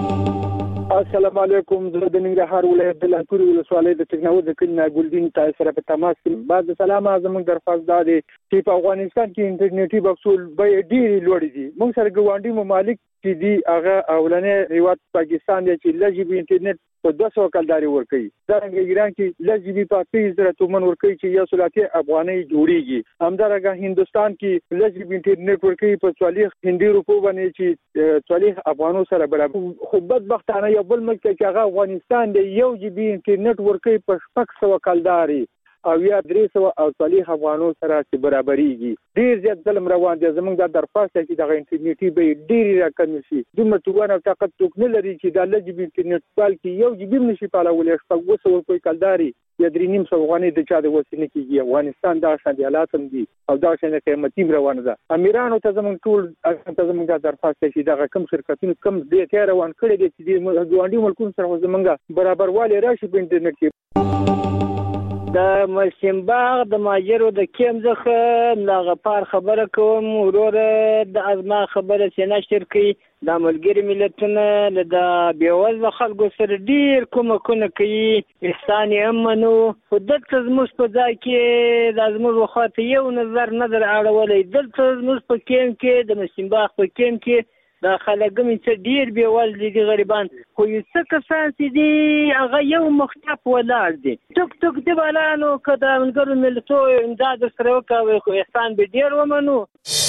السلام علیکم. زه د ننګرهار ولایت د لهکوري ولسوالۍ د ټکنالوژي د کلي ګلدین تاسو سره په تماس کې. بعد سلام اعظم درخواست ده چې په افغانستان کې انټرنیټي بکسول به ډېری لوړ دي. موږ سره ګوانډي ممالک چې دي هغه اولنې هیواد پاکستان دی چې لږ انټرنیټ په 200 کلداري ورکوي. دا رنګ ایران کې لږ په 30,000 تومن ورکوي چې 130 افغانۍ جوړیږي. همدارنګه هندستان کې لږ انټرنیټ ورکوي په 40 هندي روپو باندې چې 40 افغانو سره برابر. خو بدبختانه یو بل ملک چې هغه افغانستان دی 1 GB انټرنیټ ورکوي په 600 کلداري او یا 340 افغانو سره چې برابرېږي. ډیر زیات ظلم روان دی. زموږ د درخواست چې د انټرنیټي به ډیر راکم شي. دومره توان او طاقت څوک نه لري چې د لږ انټرنیټ پال کې 1 GB نشي پالولای. شپږ وسو کوئی کلداري یا 3.5 افغانۍ د چا د وسینې کېږي. افغانستان دا شان حالات هم دي او دا شان قیمتي روان ده. امیرانو ته زموږ ټول ته زموږ د درخواست چې دا کم شرکتونه کم دې ته روان کړي دي چې د ګوانډي ملکونو سره زموږ برابروالی راشي په انټرنیټ کې. د مسیمباغ د ماجرو د کیم څخه لغپار خبره کوم ورور د ازما خبره سیناشتر کوي د ملګری ملتونه د بیوزله خلکو سره ډیر کومکونه کوي احسان یې منو خو دلته زموږ په ځای کې د زموږ وخت یو نظر اړولې دلته زموږ په کیم کې د مسیمباغ په کیم کې دا خلک هم چې ډیر بیوال دي غریبان خو یو څه کسان چې دي هغه یو مختلف ولاړ دي ټک ټک دی بالانو کدا منګرو ملتو امداد سره وکوي خو احسان به ډیر ومنو.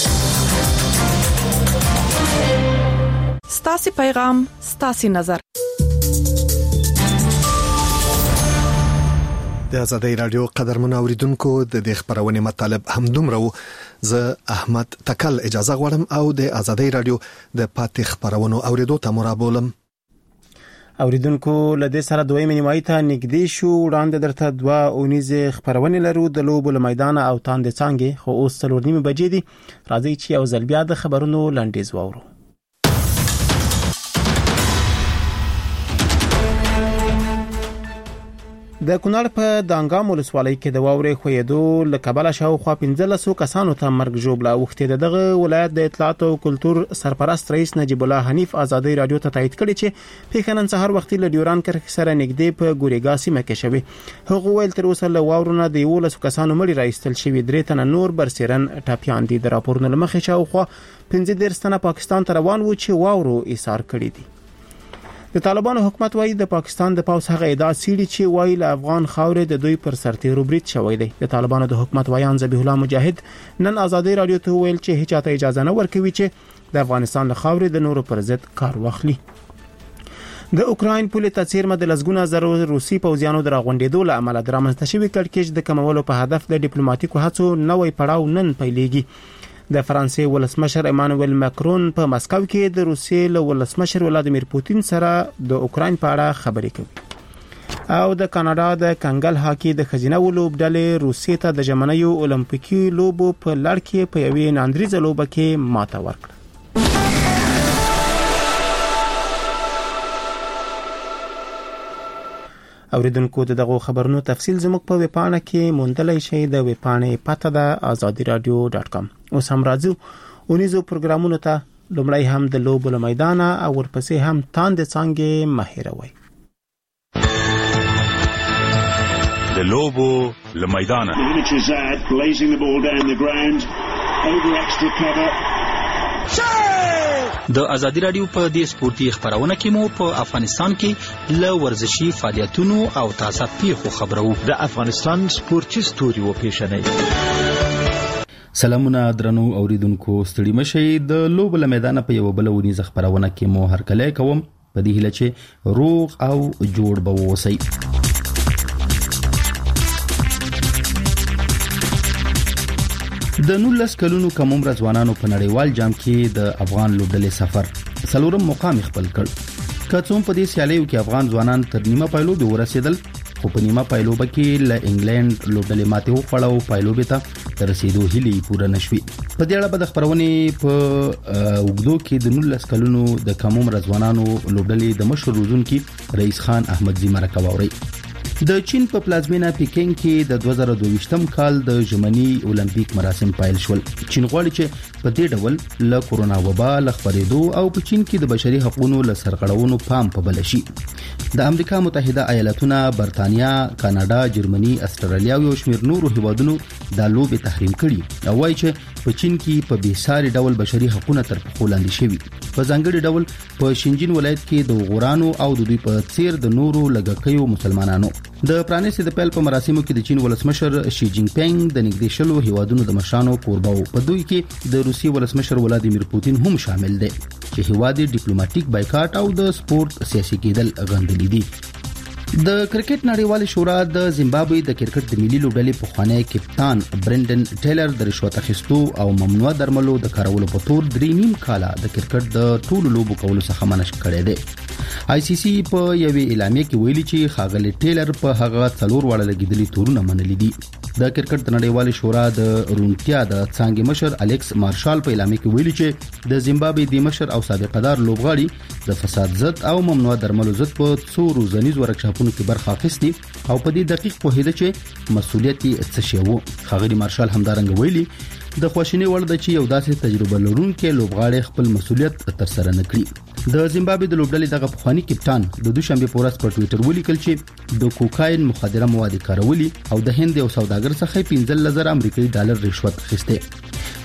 ستاسي پیغام ستاسي نظر. د آزادۍ رادیو قدرمن اوریدونکو د دې خبرونې مطلب همدومره وو. زه احمد تکل اجازه غواړم او د آزادۍ رادیو د پاتې خبرونو اوریدو ته مرابولم. اوریدونکو لدې سره دویمه نیمایي ته نږدې شو. وړاندې درته دوه اونیزه خبرونه لرو د لوبو له میدان او تاند څنګه خو اوس 3:30 بجې دي. راځي چې یو ځل بیا د خبرونو لنډیز واورو. د کونړ په دانګام ولسوالۍ کې د واورې خویدو لکبل شاوخوا 1500 کسانو ته مرګ ژوبله وخت دغه ولایت د اطلاعات او کلتور سرپرست رئیس نجیب الله حنیف آزادۍ رادیو ته تایید کړی چې پیښنن سحر وختي له ډیوران کرښې سره نږدې په ګورېګا سیمه کې شوی. هغه ویل تر اوسه له واورونه د 11 کسانو مړي راایستل شوی. 3 تنه نور برسیرن ټاپیان دي. د راپورونو لمخې شاوخوا 15 تنه پاکستان ته روان و چې واورو ایثار کړی دي. د طالبانو حکومت وايي د پاکستان د پاوس هغه ادعا سړي چې وايي له افغان خاورې د دوی پر سرتیرو برید شوی دی. د طالبانو د حکومت وایان ذبیح الله مجاهد نن آزادۍ رادیو ته ویل چې هیڅ چاته اجازه نه ورکوي چې د افغانستان له خاورې د نورو پر ضد کار واخلي. د اوکراین پولې ته څیرمه د لسګونه زره روسي پوځیانو د راغونډېدو له امله د رامنځته شوي کړکېچ د کمولو په هدف د ډیپلوماټیکو هڅو نوې پړاو نن پیلېږي. د فرانسې ولسمشر ایمانوئل ماکرون په مسکو کې د روسیې له ولسمشر ولادیمیر پوتین سره د اوکراین په اړه خبرې کوي. او د کاناډا د کنګل هاکي د خزینه لوبډلې روسیې ته د ژمنیو اولمپیکي لوبو په لړ کې په یوې ناندریزه لوبه کې ماته ورکړه. اوریدونکو دغه خبرونو تفصیل زموږ په ویبپاڼه کې موندلای شئ. د ویبپاڼې پته ده azadiradio.com. اوس هم راځو اونیزو پروګرامونو ته. لومړی هم د لوبو له میدان او ورپسې هم تاند څنګه مهیروي. د لوبو له میدان د آزادۍ رادیو په دې سپورتي خبرونه کې مو په افغانستان کې له ورزشي فعالیتونو او تازه پیښو خبرو. د افغانستان سپورتي ستوري و پیښنې. سلامونه درنو اوریدونکو، ستړي مشئ. د لوبو له میدان په یو بل ونیزه خبرونه کې مو هرکلی کوم په دې هیله چې روغ او جوړ به اوسئ. د 19 کلونو کم عمر ځوانانو په نړیوال جام کې د افغان لوبډلې سفر څلورم مقام خپل کړ. کڅوم په دې سیالیو کې افغان ځوانان تر نیمه پایلوبې ورسېدل، خو په نیمه پایلوبه کې له انګلند لوبډلې ماته وخوړه او پایلوبې ته تر رسیدو هیلې پوره نشوي. په دې اړه به د خبرونې په وګړو کې د 19 کلونو د کم عمر ځوانانو لوبډلې د مشر روزونکي رئیس خان احمدزي مرکه واوري. د چین په پلازمینه پیکینګ کې د 2022م کال د ژمني اولمپیک مراسم پیل شول. چین غواړي چې په دې ډول له کورونا وبا لخبرېدو او په چین کې د بشري حقوقو له سرغړونو پام په بل شي. د امریکا متحده ایالاتونه، برتانیا، کاناډا، جرمني، استرالیا او شمیر نورو هیوادونو د لوبې تحریم کړي او وايي چې په چین کې په بیساري ډول بشري حقوقو تر پښو لاندې شوي. په ځانګړي ډول په شینجین ولایت کې د غورانو او د دوی په څیر د نورو لګکیو مسلمانانو. د پرانیستي د پیل په مراسمو کې د چین ولسمشر شي جینګ پینګ د نږدې شلو هیوادونو د مشرانو کوربه وو. په دوی کې د روسي ولسمشر ولادیمیر پوتین هم شامل دی چې هیواد ډیپلوماټیک بایکاټ او د سپورت سیاسي کېدل غندلې دي. د کرکټ نړیوال شورا د زیمبابوې د کرکټ د ملي لوبډلې پخوانی کپتان برندن ټیلر د رشوت اخیستو او ممنوع درملو د کارولو په تور 3.5 کاله د کرکټ د ټولو لوبو کولو څخه منع کړی دی. آی سی سی په یوې اعلامیه کې ویلي چې ښاغلی ټیلر په هغه 4 واړه لګیدلي تورونه منلي دي. د کرکټ د نړیوال شورا د رونتیا د څنګه مشر الکس مارشال په اعلامیه کې ویلي چې د زیمبابوې د مشر او سابقدار لوبغاړي د فساد ضد او ممنوع درملو ضد په 2 ورځنیز ورکشاپونو کې برخه اخیستي او په دې دقیق پوهیده چې مسؤلیت یې څه شی وو. ښاغلی مارشال همدارنګه ویلي د خوشینې وړ ده چې یو داسې تجربه لرونکي لوبغاړي خپل مسؤلیت تر سره نه کړي. د زیمبابوې د لوبډلې دغه پخوانی کپتان د دوشنبه په ورځ په ټوئیټر ولیکل چې د کوکاین مخدره مواد کارولي او د هند یو سوداګر څخه $15,000 امریکایي ډالر رشوت اخیسته.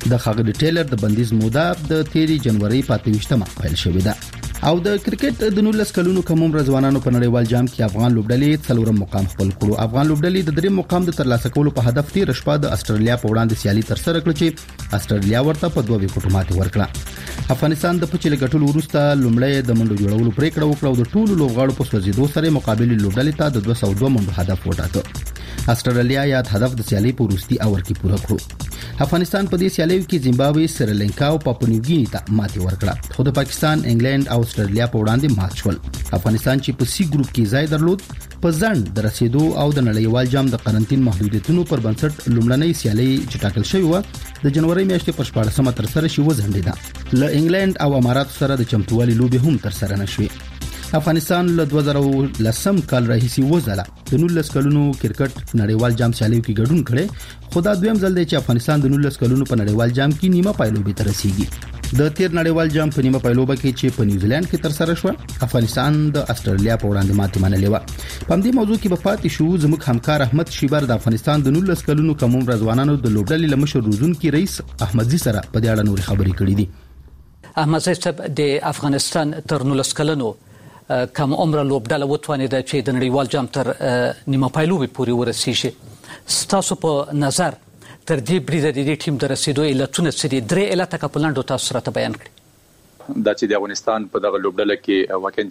د ښاغلي ټیلر د بندیز موده د 13 جنوري 28مه پیل شوې ده. او د کرکټ د 19 کلونو کم عمر ځوانانو په نړیوال جام کې افغان لوبډلې څلورم مقام خپل کړو. افغان لوبډلې د دریم مقام د ترلاسه کولو په هدف تیر شپه د استرالیا په وړاندې سیالي تر سره کړه چې استرالیا ورته په 2 وکټو ماتې ورکړه. افغانستان د پچیل ګټلو وروسته لومړی د منډو جوړولو پریکړه وکړه او د ټولو لوبغاړو په سوځیدو سره مقابل لوبډلې ته د 202 منډو هدف وټاکه. استرالیا یاد هدف د سیالي په وروستي اور کې پوره کړو. افغانستان په دې سیالیو کې زیمبابوې، سریلانکا او پاپوا نیو ګینی ته ماتې ورکړه. خو د پاکستان، انګلند او استرالیا په وړاندې مات شول. افغانستان چې په سی ګروپ کې ځای درلود په ځند د رسیدو او د نړیوال جام د قرنټین محدودیتونو پر بنسټ لومړنۍ سیالي چې ټاکل شوې و د جنوري میاشتې په 14مه تر سره شوه ځنډیده. له انګلند او امارات سره د چمتووالي لوبې هم تر سره نشوي. افغانستان له 2010 کال راهیسې وځله د 19 کلونو کرکټ نړیوال جام سیالیو کې ګډون کړي. خو دا دویم ځل دی چې افغانستان د 19 کلونو په نړیوال جام کې نیمه پایلوبې ته رسیږي. د تیر نړیوال جام په نیمه پایلوبه کې چې په نیوزیلند کې تر سره شو، افغانستان د استرالیا په وړاندې ماتې منلې و. په دې موضوع کې به پاتې شو. زموږ همکار احمد شیبر د افغانستان د 19 کلونو کم عمر ځوانانو د لوبډلې لمشر روزونکي رئیس احمدزي سره په دې اړه نور خبرې کړې دي. احمدزي صاحب، د افغانستان تر 19 کلونو کم عمر لوبډله وتوانیده چې د نړیوال جام تر نیمه پایلوبې پورې ورسیږي. ستاسو په نظر تر دې بریده د دې ټیم د رسیدو علتونه څه دي؟ درې علته که په لنډو تاسو راته بیان کړئ. دا چې د افغانستان په دغه لوبډله کې واقعا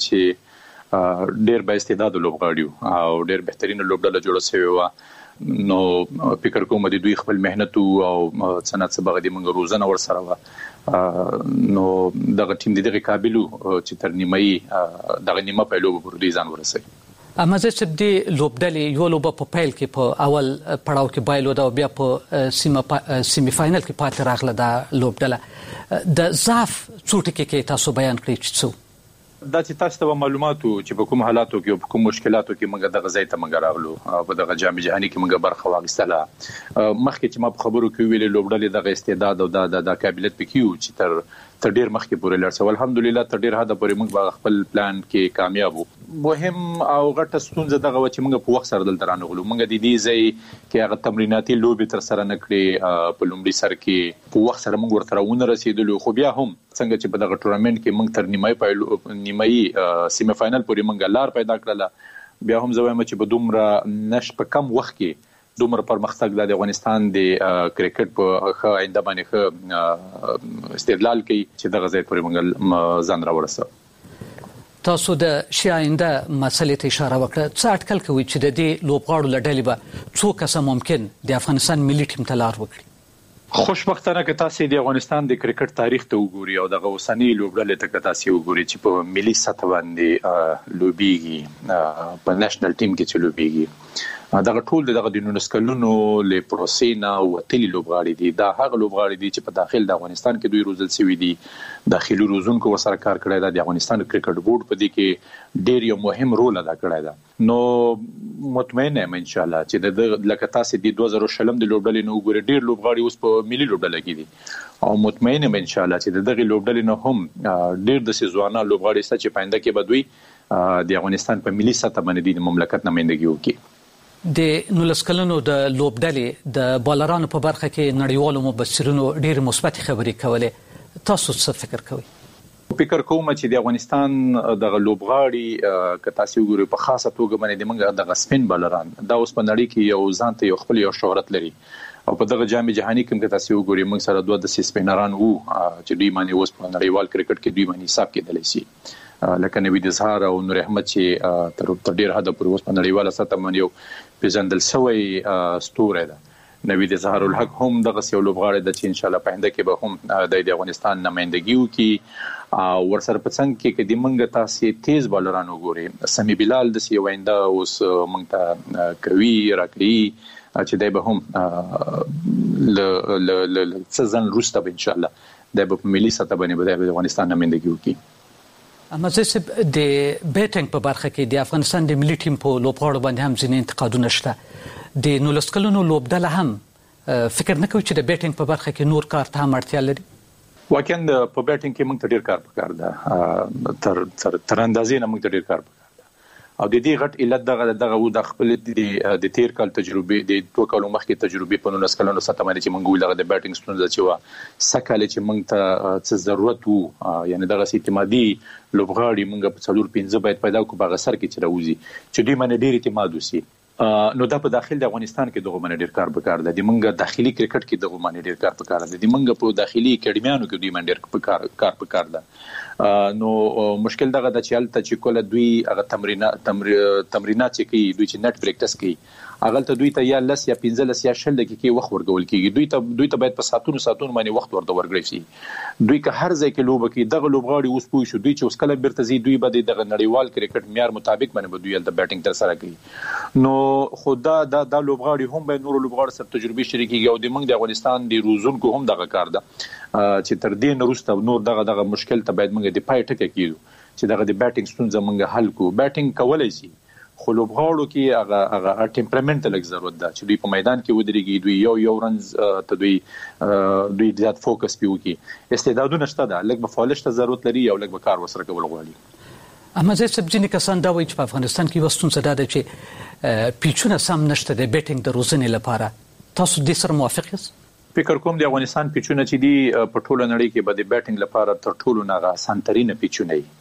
چې ډېر با استعداد لوبغاړي او ډېر بهترین لوبډله جوړه شوې وه، نو فکر کوم د دوی خپل مهنت او صنعت سبغه د منګ روزنه ور سره وه، نو دغه ټیم دغه قابلیت چې تر نیمه دغه نیمه پایلوبه پورې ځان ورسوي. امازه چې د لوبډلې یو لوبه په پیل کې په اول پړاو کې بایلود او بیا په سیمی فائنل کې پاتې راغله د لوبډله. د ضعف څوټکی کې تاسو بیان کړئ چې څه دا چې تاسو ته معلوماتو چې په کوم حالاتو کې او په کوم مشکلاتو کې موږ دغه ځای ته موږ راغلو په دغه جام جهاني کې موږ برخه واخیستله. مخکې چې ما په خبرو کې ویلې لوبډلې دغه استعداد او د قابلیت پکې چې تر ډیر مخکې پورې لړسو. الحمدلله تر ډیر حد پورې موږ خپل پلان کې کامیاب وو. مهم او غټه ستونزه دغه چې موږ په وخت سره دلته رانغلو. موږ د دې ځای کې هغه تمریناتي لوبې تر سره نکړې په لومړي سر کې په وخت سره موږ ورته ونه رسیدلو. خو بیا هم څنګه چې په دغه ټورنمنت کې موږ تر نیمایي سیمی فائنل پورې موږ لار پیدا کړله. بیا هم زه وایم چې په دومره نش په کم وخت کې دومره پرمختګ د افغانستان د کرکټ په ښه آینده باندې ښه استدلال کوي چې دغه ځای پورې موږ ځان راورسو. تاسو د شي آینده مسلې ته اشاره وکړه. څه اټکل کوي چې د دې لوبغاړو له ډلې به څو کسه ممکن د افغانستان ملي ټیم ته لار وکړي؟ خوشبختانه که تاسو د افغانستان د کرکټ تاریخ ته وګورئ او دغه اوسنۍ لوبډلې ته تاسو وګورئ چې په ملي سطح باندې لوبيږي، په نېشنل ټیم کې چې لوبيږي، دغه ټول دغه د 19 کلونو له پروسینا او تلی لوبغاړي دي. دا هغه لوبغاړي دي چې په داخل د افغانستان کې دوی روزل شوی دي. داخلي روزونکو ورسره کار کړی دی. د افغانستان کرکټ بورډ په دې کې ډېر یو مهم رول ادا کړی دی. نو مطمئن یم ان شاء الله چې د لکه تاسو د 2020 د لوبډلې نو ګوري ډېر لوبغاړي اوس په ملي لوبډله کې دي او مطمئن یم ان شاء الله چې دغه لوبډلې نو هم ډېر د سيزوانه لوبغاړي ست چې پاینده کې بدوي د افغانستان په ملي سطح باندې د مملکت نمائندګي وکړي. د 19 کلونو د لوبډلې د بالرانو په برخه کې نړیوالو مبصرینو ډېر مثبت خبرې کولې. تاسو څه فکر کوئ؟ فکر کوم چې د افغانستان د لوبغاړي که تاسو وګورئ په خاصه توګه باندې موږ د سپین بالران دا اوس په نړۍ کې یو ځان ته یو خپل یو شهرت لري او په دغه جام جهاني کې که تاسو وګورئ موږ سره دوه د سپینران وو چې دوی باندې اوس په نړیوال کرکټ کې دوی باندې حساب کېدلی شي لکه نوید اظهار او نور احمد چې تر ډیر حد پورې اوس په نړیواله سطح باندې یو پیژندل شوی ستوری ده. نوید اظهار الحق هم دغه یو لوبغاړی د چې ان شاء الله په آینده کې به هم د افغانستان نمائندګي وکړي او ورسره په څنګ کې د منګ تاسو تیز بالران وګوري. سمی بلال د سی وینده اوس مونږ ته کوي راکړي چې دای به هم ل سزن روسته ان شاء الله د په ملي سطح باندې د افغانستان نمائندګي وکړي. اما زه د بیټینګ په برخه کې د افغانستان د ملي ټیم په لوبغاړو باندې هم ځینې انتقادونه شته. د 19 کلونو لوبډله هم فکر نه کوي چې د بیټینګ په برخه کې نور کار ته هم اړتیا لري؟ واقعا په بیټینګ کې موږ ته ډیر کار پکار ده، تر اندازې نه موږ ته ډیر کار پکار ده او د دې غټ علت دغه و د خپل د تیر کال تجربه د 2 کالو مخکې تجربه په 19 کلونو سره باندې چې موږ ولغه د بیټینګ ستونزه چې و سکه چې موږ ته څه ضرورت وو یعنی دغه اعتمادي لوبغاړي موږ په 4-5 باید پیدا کو په غسر کې چې راوځي چې دوی باندې ډیر اعتماد وسی نو دا په داخل د افغانستان کې دغه باندې ډیر کار وکړ د موږ داخلي کرکټ کې دغه باندې ډیر کار وکړ د موږ په داخلي اکیډمیانو کې دوی باندې ډیر کار وکړ نو مشکل دغه د چالت چې کول دوی هغه تمرینات چې کوي دوی چې نت پریکټس کوي هغه ته دوی ته یا لس یا 15 یا 10 دقیقې وخت ورګول کیږي دوی ته باید په ساتونو باندې وخت ورته ورګړي شي دوی که هر ځای کې لوب کوي دغه لوبغاړي اوس پوي شو دوی چې اوس کله بیرته زی دوی به دغه نړیوال کرکټ معیار مطابق باندې دوی د بیټینګ تر سره کوي نو خدا دا لوبغاړي هم به نور لوبغاړي سره تجربه شریکي او د موږ د افغانستان د روزونکو هم دغه کار ده چې تر دې نورسته نور دغه مشکل ته باید موږ د پای ټکه کیږو چې دغه د بیټینګ ستونزه موږ حل کو بیټینګ کولای شي خو لوبغاړو کې هغه ټمپرامنت لږ ضرورت ده چې دوی په میدان کې ودرېږي دوی یو رنز ته دوی زیات فوکس پیوکي استعدادونه شته ده لږ به فعالیت ته ضرورت لري او لږ به کار وسره کول غواړي اما زه ځینې کسان دا وایي چې په افغانستان کې یوه ستونزه ده چې پیچونه سم نشته د بیټینګ د روزنې لپاره تاسو دې سره موافق یاست فکر کوم د افغانستان پیچونه چې دي په ټوله نړۍ کې به د بیټینګ لپاره تر ټولو نه اسانترینه پیچونه دي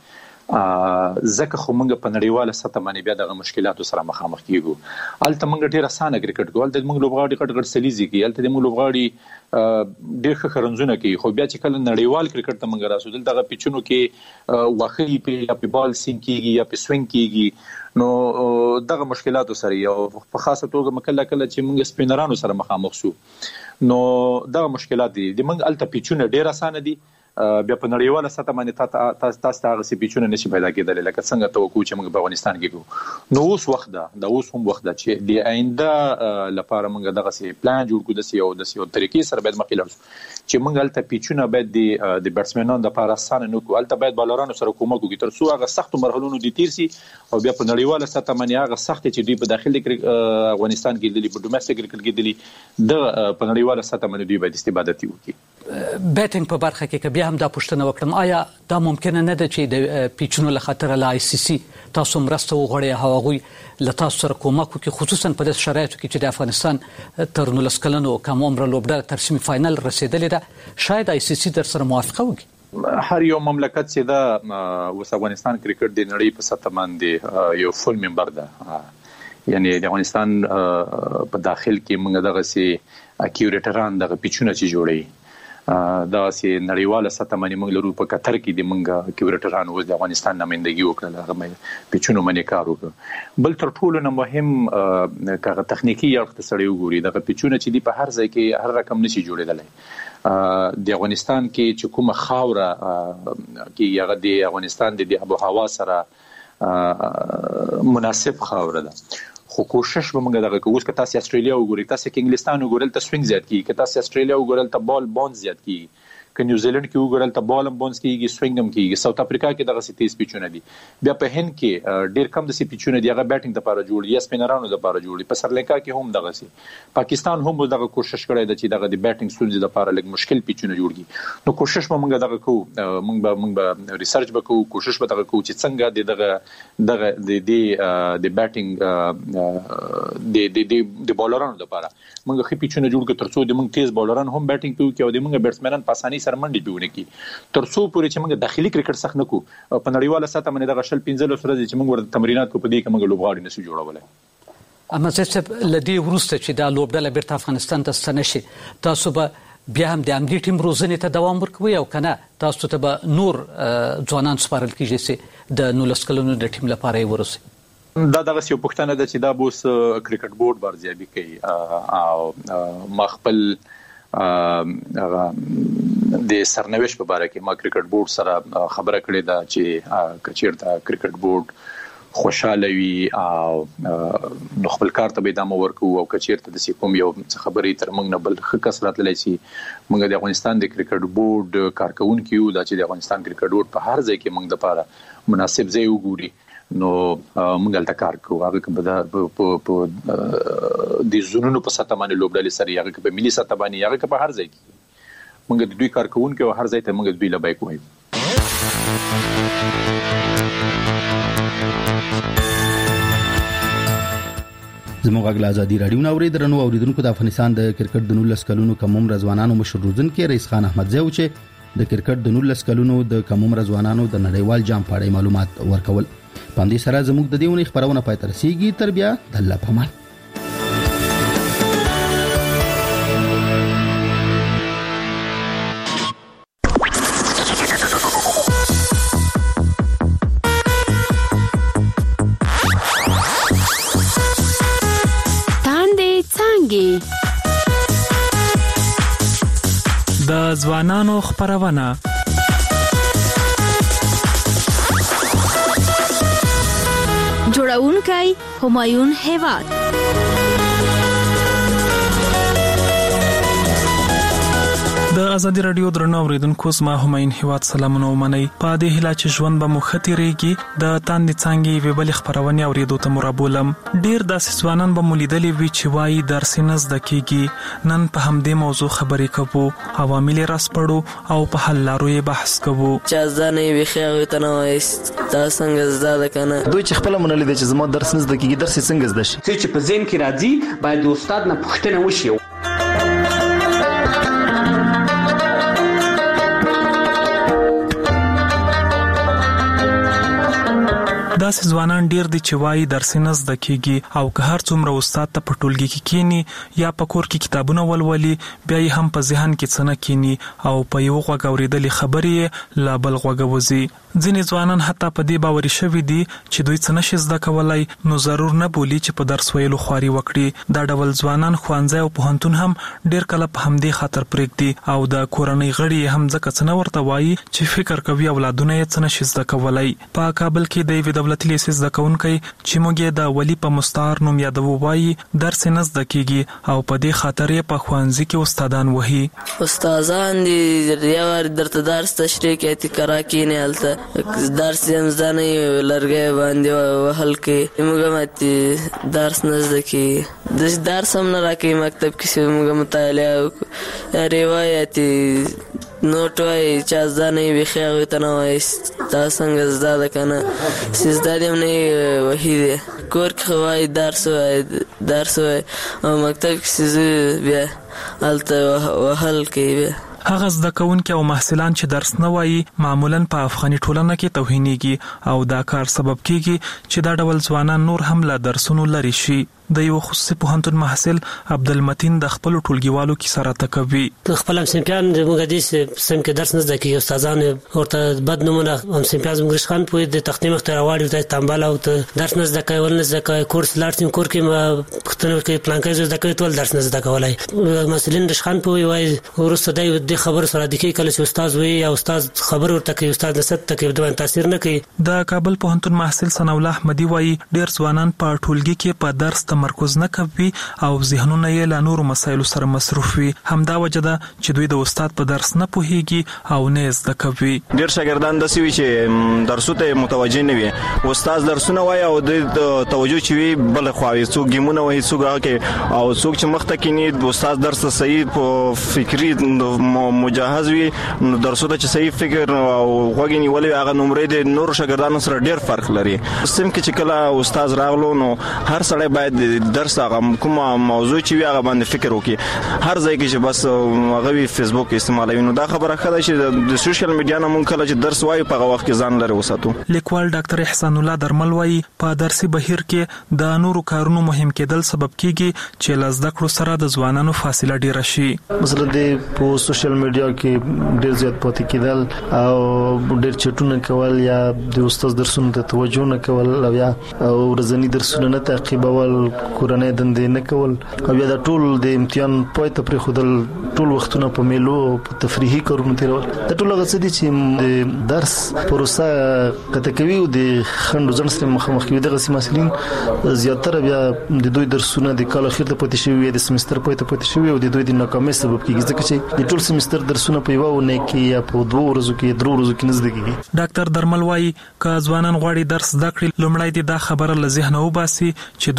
ځکه خو موږ په نړیواله سطح باندې بیا دغه مشکلاتو سره مخامخ کیږو الته موږ ډیر اسانه کرکټ ګول د موږ لوبغاړي غټ سلیزي کی الته د موږ لوبغاړي ډیر ښه خرنزونه کوي خو بیا چې کله نړیوال کرکټ ته موږ راسو دغه پیچونو کې واخی په بال سین کیږي یا په سوینګ کیږي نو دغه مشکلاتو سره یو په خاصه توګه مکله چې موږ سپینرانو سره مخامخ شو نو دغه مشکلات دي د موږ الته پیچونه ډیر اسانه دي بیا په نړیواله سطح باندې تاسو هغه سی پیچونه نشي پیدا کېدل لکه څنګه توقع چې موږ په افغانستان کې کوو نو اوس وخت ده اوس هم وخت ده چې د آینده لپاره موږ دغه سی پلان جوړ کړو د سیو طریقې سره باید مخې لاړ چې موږ الته پیچونه باید د بیټسمنانو لپاره اسانه نه کوو الته باید بالرانو سره کومک وکړو تر څو هغه سخت مرحلونو دي تیر سي او بیا په نړیواله سطح باندې هغه سخت چې دوی په داخلي افغانستان کې دي په ډومېسټک کرکټ کې دي د په نړیواله سطح باندې دوی باید استفاده وکړي بیټینګ په برخه کې بیا هم دا پوښتنه وکړم آیا دا ممکنه نه ده چې د پیچونو له خاطر له آی سی سی تاسو مرسته وغواړئ او هغوی له تاسو سره کومک وکړي خصوصا په داسې شرایطو کې چې د افغانستان تر 19 کلنو کم عمره لوبډله تر سیمي فاینل رسیدلې ده شاید آی سی سی در سره موافقه وکړي هر یو مملکت چې دا اوس افغانستان کرکټ د نړۍ په سطح باندې یو فول ممبر ده یعنی د افغانستان په داخل کې موږ دغه سي اکیوریټران دغه پیچونه چې جوړي دا سي نړیواله سطح باندې موږ لرو په قطر کې د موږ کیورټران اوس د افغانستان نمائندګي وکړه هغه پیچونو باندې کار وکړ بل تر ټولو نه مهم کاغه تخنیکی اړخ ته سړی وګوري دغه پیچونه چې دی په هر ځای کې هر رقم نشي جوړېدلی د افغانستان کې چې کومه خاوره کې هغه د افغانستان د ابو هوا سره مناسب خاوره ده خو کوشش به موږ دغه کوو چې تاسو استرالیا وګورئ تاسو کې انګلستان وګورئ تاسو سوینګ زیات کیږي تاسو استرالیا وګورئ ته بال بونز زیات کیږي که نیوزیلند کې وګورئ ته بال بونز کیږي سوینګ هم کیږي ساوث افریقا کې دغه سي تیز پیچونه دي بیا په هند کې ډیر کم د سي پیچونه دي هغه بیټینګ لپاره جوړ دي یا سپینرانو لپاره جوړ دي په سریلانکا کې هم دغه سي پاکستان هم دغه کوشش کړی دی چې دغه د بیټینګ ستونزې لپاره لږ مشکل پیچونه جوړ کړي نو کوشش به موږ دغه کوو موږ به ریسرچ وکړو کوشش به دغه کوو چې څنګه دغه د بیټینګ د بالرانو لپاره موږ خې پیچونه جوړ کړو ترڅو د موږ تیز بالران هم بیټینګ کوي او د موږ بیټسمنان په اسانۍ سره منډي پیونه کی ترڅو پورې چې موږ داخلي کرکټ سخت نه کو په نړیواله سطح باندې دغه 15 ورځې چې موږ ورته تمرینات کو په دې کې موږ لوبغاړي نشو جوړولای اما زه لدی ورسته چې دا لوبډله بیرته افغانستان ته ستنه شي تاسو به بیا هم د امدی ټیم روزنې ته دوام ورکوي او کنه تاسو ته به نور ځوانان سپارل کیږي چې د 19 کلونو د ټیم لپاره ورسي دا دغه یو پوښتنه ده چې دا بوس کرکټ بورډ برځيابي کوي او مخبل د سرنوشت په اړه کې ما کرکټ بورډ سره خبره کړې ده چې کچیرته کرکټ بورډ خوشاله وي او نو خپل کار ته به ادامه ورکوي او کچیرته د کوم یو خبرې تر موږ نه بل ښه کسرت لای شي موږ د افغانستان د کرکټ بورډ کارکونکو یو د چې د افغانستان کرکټ بورډ په هر ځای کې موږ د لپاره مناسب ځای وګوري نو موږ دلته کار کوو هغه په د زونونو په سطح باندې لوبډلې سره هغه په ملي سطح باندې هغه په هر ځای کې موږ د دوی کارکونکو او هر ځای ته موږ دوی لبای کوو زموږ غږ ازادي رادیو نو اوریدرنو اوریدونکو د افغانستان د کرکټ د 19 کلونو کم عمر ځوانانو مشر روزنکي رئیس خان احمد زیو چې د کرکټ د 19 کلونو د کم عمر ځوانانو د نړیوال جام په اړه معلومات ورکول. باندې سره زموږ د دیونه خبرونه پای تر رسیدي. تر بیا د الله پامان. د ځوانانو خبرونه جوړونکی همایون هیواد. د ازادي رادیو درنو اوریدونکو زما همایون هیواد سلامونه ومنئ. په دې هیله چې ژوند به مو ختیریږي د تاندې څانګې ویبل خبرونه اوریدو ته مرابولم. ډیر داسې ځوانان به مولیدلې وی چې وایي درس نه زده کیږي. نن په همدې موضوع خبرې کوو، عوامل راس پړو او په حل لارو یې بحث کوو. چې ځانې ویخه ته نه وایست دا څنګه زده کنه دوی چې خپل منلې چې زما درس نه زده کیږي، درس څنګه زده شي؟ چې په ذهن کې راځي باید د استاد نه پوښتنه وشي. داسې ځوانان ډیر دي چې وایي درس نه زده کیږي او که هر څومره استاد ته په ټولګي کې کینی یا په کور کې کتابونه ولولي بیا یې هم په ذهن کې څه نه کینی او په یو غوږ اورېدلې خبرې لا بل غوږ وځي. ځینې ځوانان حتی په دې باوري شوي دي چې دوی څه نشي زده کولای نو ضرور نه بولی چې په درس ویلو خواري وکړي. دا ډول ځوانان ښوونځي او پوهنتون هم ډیر کله په همدې خاطر پرېږدي او د کورنۍ غړي هم ځکه څه نه ورته وایي چې فکر کوي اولادونه یې څه نشي زده کولای. په کابل کې د یوې دولتي لیسې زده کوونکی چې موږ یې د ولی په مستعار نوم یادوو وایي درس نه زده کیږي او په دې خاطر یې په ښوونځي کې استادان وهي. استادان دي یو درته درس تشریح کوي تکرا کینې هلته درس هم ځانه لرګی باندې وهل کې موږ ماته درس نه زده کیږي. د درس هم نه راکوي مکتب کې موږ مطالعه روایتي نوټ وایي چې ځانه ویخه هغوی ته نه وایست دا څنګه زده ده که نه چې زده دې هم نه وهي دی. کور کې خو وایي درس وایي او مکتب کې زه بیا هلته وهل کوي. بیا هغه زده کوونکي او محصلان چې درس نه وایي معمولاً په افغاني ټولنه کې توهینېږي او دا کار سبب کیږي چې دا ډول ځوانان نور هم له درسونو لرې شي. د یو خصوصي پوهنتون محصل عبدالمتین د خپل ټولګیوالو کې سره تکوي. خپل همسنفیان موږ د سم کې درس نه زده کیږي، استادان ورته بد نومونه همسنفیان زموږ خان په د تختې مخ ته راوړي ته تنبال او درس نه زده کوي ولنه زده کوي کورس لاړ کور کې ما پختنه کې پلانکې زده کوي ټول درس نه زده کولای. مسلین د خان په وایي ورسته د خبر سره د کې کله چې استاد وي او استاد خبر ورته کوي استاد نسبت ته کوي دوه تاثیر نه کوي. د کابل پوهنتون محصل ثنا الله احمدي وایي ډیر ځوانان په ټولګي کې په درس تمرکز نه کوي او ذهنونه یې له نورو مسایلو سره مصروف وي. همدا وجه ده چې دوی د استاد په درس نه پوهیږي او نه زده کوي. ډیر شاګردان داسې وي چې درسو ته متوجه نه وي، استاد درسونه وایي او د توجه چوي بل خواوي څوک ګیمونه وایي څوک راکې او څوک چې مخته کینی د استاد درس صحیح په فکری مجهز وي نو درسو ته چې صحیح فکر او غوږی نیولې هغه نمرې د نور شاګردانو سره ډیر فرق لري. سم کې چې کله استاد راغلو نو هر سړی باید درس هغه کومه موضوع چې وي هغه باندې فکر وکړي. هر ځای کې چې بس هغه وی فیسبوک استعمالوي نو دا خبره ښه ده چې د سوشل میډیا نه مونږ کله چې درس وایو په هغه وخت کې ځان لري وساتو. لیکوال ډاکټر احسان الله درمل وایي په درسي بهیر کې د نورو کارونو مهم کېدل سبب کیږي چې له زده کړو سره د ځوانانو فاصله ډیره شي. مثلا د په سوشل میډیا کې ډیر زیات پاتې کېدل او ډیر چټونه کول یا د استاد درسونو ته توجه نه کول او یا ورځنی درسونه نه تعقیبول کورنۍ دندې نه کول او یا د ټول د امتحان پای ته پرې خودل ټول وختونه په میلو په تفریحي کارونو تیرول د ټول هغه څه دي چې د درس پروسه کته کوي او د خندو ځن سره مخامخ کوي. دغه مسلین زیاتره بیا د دوی درسونه د کال اخر ته پاتې شوی د سمستر پای ته پاتې شوی او د دوی د ناکامۍ سبب کیږي ځکه چې د ټول سمستر درسونه په یو ونه کې یا په 2 ورځو کې 3 ورځو کې نه زده کیږي. ډاکټر درمل وایي که ځوانان غواړي درس زده کړي لومړی دا خبره له ذهنه وباسي چې دوی درس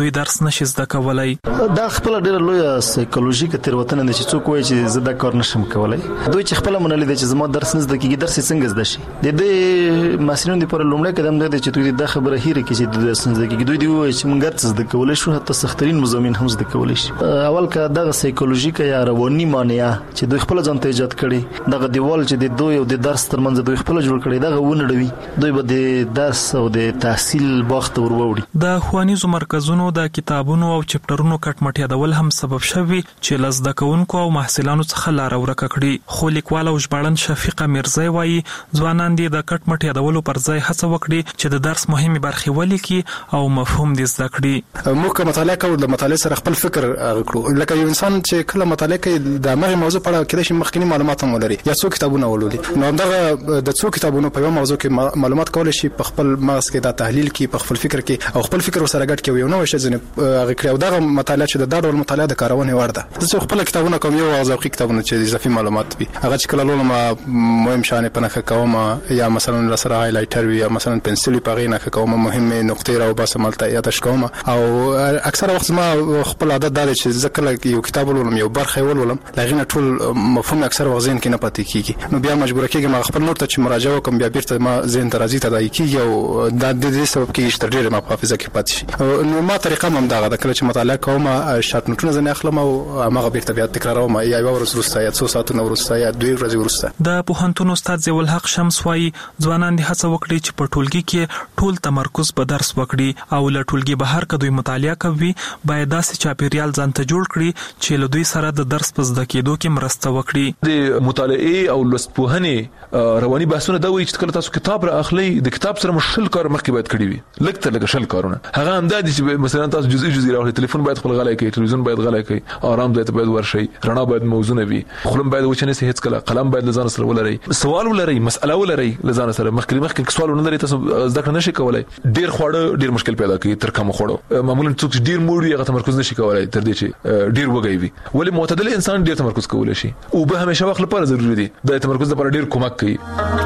نشي زده کولای. دا خپل ډېر لوی سایکولوژیک تیروتنه ده چې څوک وایي چې زه دا کار نشم کولای. دوی چې خپل منل دي چې زما درس نه زده کیږي، درس څنګه زده شي؟ د دې مسلمان دی پر لومړی قدم دی چې دوی د خبره هېره کړي چې د درس نه زده کیږي. دوی دی وایي چې موږ درس زده کولای شو، حتی سخترین مضامین هم زده کولای شي. اول که دغه سایکولوژیک یا رواني مانع چې دوی خپل ځان ته ایجاد کړي، دغه دیوال چې د دوی او د درس ترمنځ دوی خپل جوړ کړي، دغه ونړوي، دوی به د درس او د تحصیل باغ ته وروړي. د ښوونیزو مرکزونو د کتابونو او چپټرونو کټمټ یادول هم سبب شوی چې لزده کوونکو او محصلانو څخه لار ورکه کړي. خو لیکوال او ژباړن شفیقه میرزای وایي ځوانان دې د کټمټ یادولو پر ځای هڅه وکړي چې د درس مهمه برخې ولیکي او مفهوم دې زده کړي. موږ که مطالعه کوو د مطالعې سره خپل فکر کړو، لکه یو انسان چې کله مطالعه کوي د هغه موضوع په اړه کله چې مخکینی معلومات هم ولري یا څو کتابونه ولولي، نو دغه د څو کتابونو په یو موضوع کې معلومات کول شي، په خپل مغز کې دا تحلیل کې، په خپل فکر کې او خپل فکر سره ګډ کوي، نو شي ځنه هغه کړو. دغه مطالعه چې د ډول مطالعه د کارونه ورده، زه خپل کتابونه کوم یو ذوقي کتابونه چې اضافي معلومات وي، هغه چې کله لولم مهم شانه پنهخه کوم، یا مثلا لسره هایلایټر وي یا مثلا پنسل په غینه کوم، مهمه نقطې راو بس ملته یادش کوم. او اکثر وخت ما خپل عادت دار چې ځکه یو کتاب ولولم، یو برخه ولولم، لغینه ټول مفهوم اکثر وخت ذهن کې نه پاتې کیږي، نو بیا مجبور کېږم خپل نوٹ ته چې مراجعه وکم، بیا بیرته ما ذهن ته راځي تدای کیږي او د دې سبب کېږي چې ډېر ما په حافظه کې پاتې شي. نو ما طریقه هم دغه د کله چې مطالعه کوم شارټ نوټونه ځنه اخلم او هغه بیرته بیا تکراروم، یا یو ورځ وروسته یا 2 ساعتونه وروسته یا 2 ورځې وروسته. د پوهنتون استاد ضیاء الحق شمس وایي ځوانان دې هڅه وکړي چې په ټولګي کې ټول تمرکز په درس وکړي او له ټولګي بهر که دوی مطالعه کوي باید داسې چاپیریال ځان ته جوړ کړي چې له دوی سره د درس په زده کېدو کې مرسته وکړي. د مطالعه او لوستپوهنې رواني بحثونه دا وایي چې کله تاسو کتاب را اخلي، د کتاب سره مشل کار مخکې باید کړی وي، لکه شل کارونه. هغه هم دا دي چې مثلا تاسو جزئی راوړئ، ټلیفون باید خپل غلای کړئ، ټلویزیون باید غلای کړئ، آرام ځای ته باید ورشئ، رڼا باید موزونه وي، خلم باید وچنه سي هیڅ کله، قلم باید لزان سره ولرئ، سوال ولرئ، مسأله ولرئ لزان سره. مخکې سوال نه لري تاسو زده کړه نشئ کولای. ډیر خوړه ډیر مشکل پیدا کوي، تر کوم خوړو معمولا څوک ډیر موړي هغه تمرکز نشي کولای تر دې چې ډیر وګي وي. ولی معتدل انسان ډیر تمرکز کولای شي او به همیشه وخت لپاره ضروری دي، د تمرکز لپاره ډیر کومک کوي.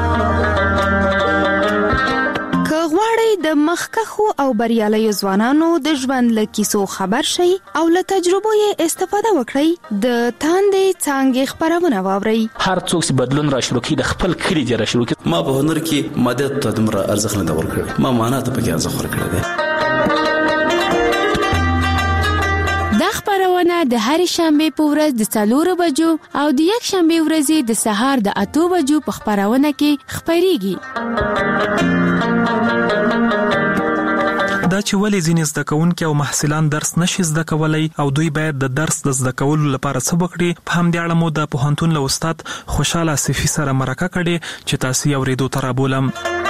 د مخکخو او بریالیو ځوانانو د ژوند له کیسو خبر شي او له تجربو یې استفاده وکړئ. د تاندې څانګې خبرونه واورئ. هر څوک چې بدلون را شروع کړي د خپل کړي دی را شروع کړي. ما په هنر کې ماده ته دمر ارزښت نه ورکړ، ما معنا ته پکې ارزښت ورکړ دی. دا خبرونه د هرې شنبه په ورځ د 4 بجو او د یک شنبه ورځې د سهار د 8 بجو په خبرونه کې خبريږي. دا چې ولې ځینې زده کوونکي او محصلان درس نشي زده کولای او دوی باید د درس د زده کولو لپاره څه وکړي، په همدې اړه مو د پوهنتون له استاد خوشاله صفي سره مرکه کړې چې تاسو یې اورېدو ته رابولم.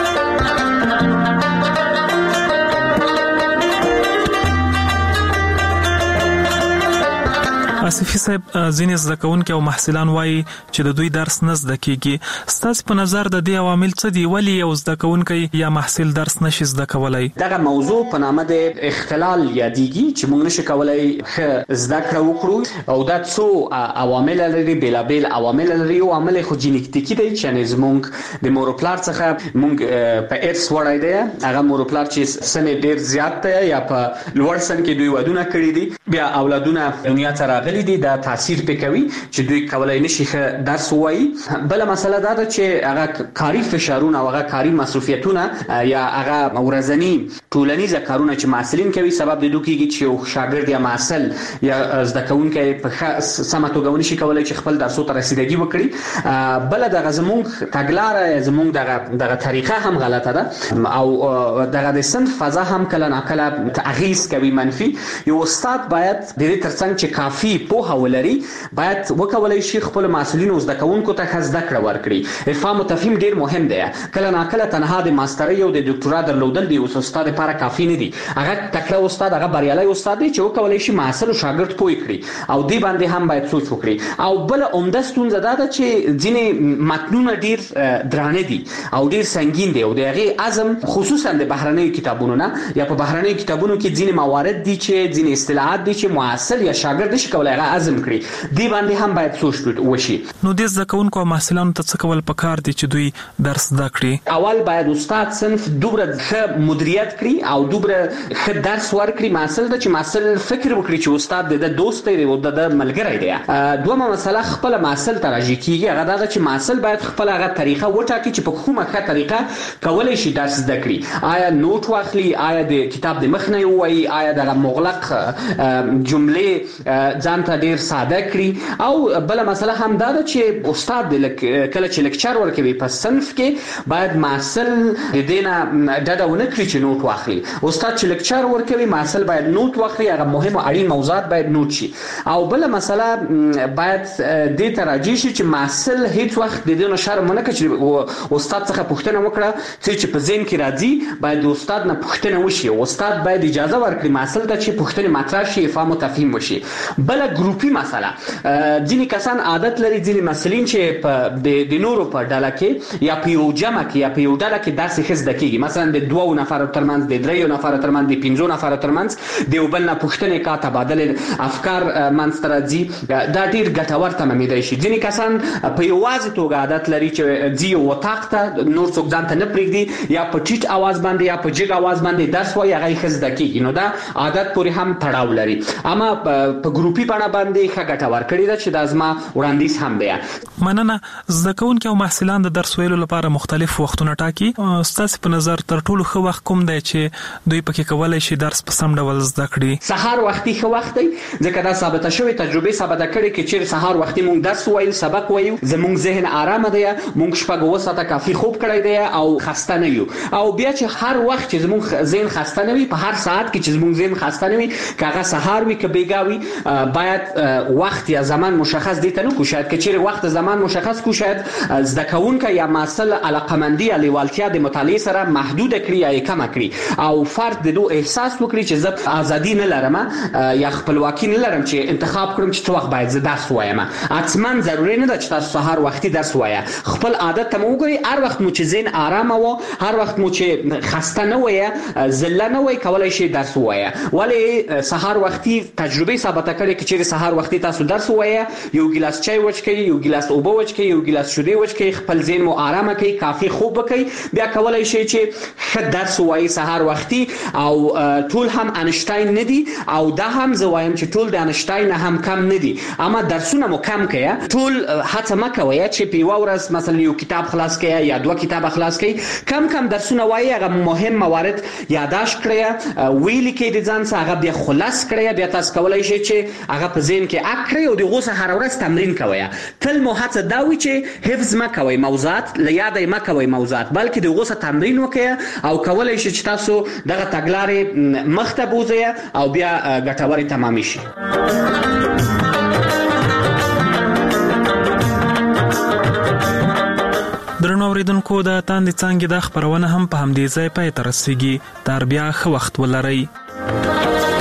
آصفي صاحب، ځینې زده کوونکي او محصلان وایي چې د دوی درس نه زده کیږي. ستاسو په نظر د دې عوامل څه دي؟ ولې یو زده کوونکی یا محصل درس نشي زده کولای؟ دغه موضوع په نامه د اختلال یادېږي چې موږ نشو کولای زده کړه وکړو او دا څو عوامل لري، بیلابیل عوامل لري. او عامل خو جینیټیکي دی چې زموږ د مورپلار څخه موږ په ارث وړای دی. هغه مورپلار چې سن ډیر زیات دی یا په لوړ سن کې دوی ودونه کړی دي، بیا اولادونه دنیا ته راغلي دي، دا تاثیر پکوي چې دوی کولای نشي درس وایي. بل مسله دا ده چې هغه کاری فشارونه او هغه کاری مصرفیتونه یا هغه ورځنی ټولنیز کارونه چې محصلین کوي سبب د دوی کېږي چې یو شاګرد یا محصل یا زده کوونکی په سمه توګه ونشي کولای چې خپل درسو ته رسیدګي وکړي. بل دغه زموږ تګلاره زموږ دغه طریقه هم غلطه ده او دغه د صنف فضا هم کله ناکله تغییر کوي منفي. یو استاد باید د دې ترڅنګ چې کافي پوهه ولري باید وکولای شي خپل مسؤلینو زده کوونکو ته زده کړه ورکړي. افهام او تفهیم ډیر مهم دی. کله ناکله تنها د ماسترۍ او د ډاکټرا درلودل دی اوس استاد لپاره کافي نه دی. هغه تکړه استاد، هغه بریالي استاد دی چې وکولای شي محصل او شاګرد پوي کړي او دی باندې هم باید سوچ وکړي. او بل عمده ستونزه دا ده چې ځینې متنونه ډیر درانه دي او ډیر سنگین دي او د هغه اعظم خصوصا د بهرنیو کتابونو نه یا په بهرنیو کتابونو کې ځینې موارد دي چې ځینې اصطلاحات دي چې محصل یا شاګرد نشي کولای هغه عزم کړي دی باندې هم باید سوچ وشي. نو د زده کوونکو او محصلانو ته څه کول پکار دي چې دوی درس زده کړي؟ اول باید استاد صنف دوبره ښه مدیریت کړي او دوبره ښه درس ورکړي محصل ته چې محصل فکر وکړي چې استاد د دوست دی او د ملګری دی. دومره مسله خپل محصل ته راځي کیږي هغه دا چې محصل باید خپل هغه طریقه وټاکي چې په کومه ښه طریقه کولای شي درس زده کړي. آیا نوٹ واخلي، آیا د کتاب د مخ نه وایي، آیا د مغلق جملې ځان ته ډیر ساده کړي. او بل مسله هم دا ده چې استاد کله چې لیکچر ورکوي په صنف کې باید محصل د دینه ډډه ونه کړي چې نوٹ واخلي. استاد چې لیکچر ورکوي محصل باید نوٹ واخلي، هغه مهم او اړین موضوعات باید نوٹ شي. او بل مسله باید دې ته راځي چې محصل هیڅ وخت د دې نه شرم نه کوي چې استاد څخه پوښتنه وکړه چې په ذهن کې راځي باید د استاد نه پوښتنه وشي. استاد باید اجازه ورکړي محصل ته چې پوښتنه مطرح شي، فهم او تفهیم وشي. بل ګروپي مسله ځینې کسان عادت لري، ځینې مسلین چې د نورو په ډله کې یا په یو جمع کې یا په یو ډله کې درس ښه زده کیږي، مثلا د 2 نفرو ترمنځ، د 3 نفرو ترمنځ، د 5 نفرو ترمنځ د یو بل نه پوښتنه کا تبادله افکار منځ ته راځي. دا ډیر ګټور تمامېدای شي. ځینې کسان په یوازې توګه عادت لري چې ځي وطاق ته نور څوک ځان ته نه پرېږدي، یا په ټیټ اواز باندې یا په جګ اواز باندې درس وایي، هغه ښه زده کیږي. نو دا عادت پورې هم تړاو لري. اما په ګروپي بڼه باندې ښه ګټه ورکړې ده چې دا زما وړاندیز هم دی. مننه. زده کوونکي او محصلان د درس ویلو لپاره مختلف وختونه ټاکي. ستاسو په نظر تر ټولو ښه وخت کوم دی چې دوی پکې کولای شي درس په سم ډول زده کړي؟ سهار وختي ښه وخت دی، ځکه دا ثابته شوې تجربه ثابته کړې چې چیرې سهار وختي مونږ درس وایو، سبق وایو، زموږ ذهن آرام دی، مونږ شپږ اوه ساعته کافي خوب کړی دی او خسته نه یو. او بیا چې هر وخت چې زموږ ذهن خسته نه وي، په هر ساعت کې چې زموږ ذهن خسته نه وي، که هغه سهار وي که بیګاوي، باید وخت یا زمان مشخص دي ته نه کو. شاید که چیرې وخت زمان مشخص کو، شاید زده کوونکی یا محصل علاقمندي یا لیوالتیا د مطالعې سره محدود کړي یا کم کړي، او فرد د دوه احساس وکړي چې زه ازادي نه لرم یا خپلواکي نه لرم چې انتخاب کړم چې څه وخت باید زه درس وایم. اصلا ضروري نه ده چې تاسو سهار وختي درس وایه. خپل عادت ته مو وګورئ، هر وخت مو چې ذهن آرام و، هر وخت مو چې خسته نه وایه، ذله نه وایه، کولای شي درس وایه. ولی سهار وختي تجربه ثابته کړې چې سهار وختي تاسو درس وایه، یو ګلاس چای وڅښئ، یو ګلاس اوبه وڅښئ، یو ګلاس شیدې وڅښئ، خپل ذهن مو آرام کړئ، کافي خوب وکړئ، بیا کولای شي چې ښه درس وایي سهار وختي. او ټول هم انشتاین نه دي، او دا هم زه وایم چې ټول د انشتاین هم کم نه دي، اما درسونه مو کم کړئ. ټول هڅه مه کوئ چې په یوه ورځ مثلا یو کتاب خلاص کړئ یا 2 کتاب خلاص کړئ. کم کم درسونه وایي، هغه مهم موارد یادداشت کړئ، ویلي کړئ د ځان څخه، هغه بیا خلاص کړئ، بیا تاسو کولای شئ چې هغه په ذهن کې اک کړئ او دغه څه هر ورځ تمرین کوئ. تل مو هڅه دا وي چې حفظ مه کوئ موضوعات، له یاد مه کوئ موضوعات، بلکې دغه څه تمرین وکړئ او کولای شئ چې تاسو دغه تګلارې مخ ته بوځئ او بیا ګټورې تمامې شي. درنو اوریدونکو، د تاندې څانګې د خبرونه هم په همدې ځای پای ته رسیږي. تر بیا ښه وخت ولرئ.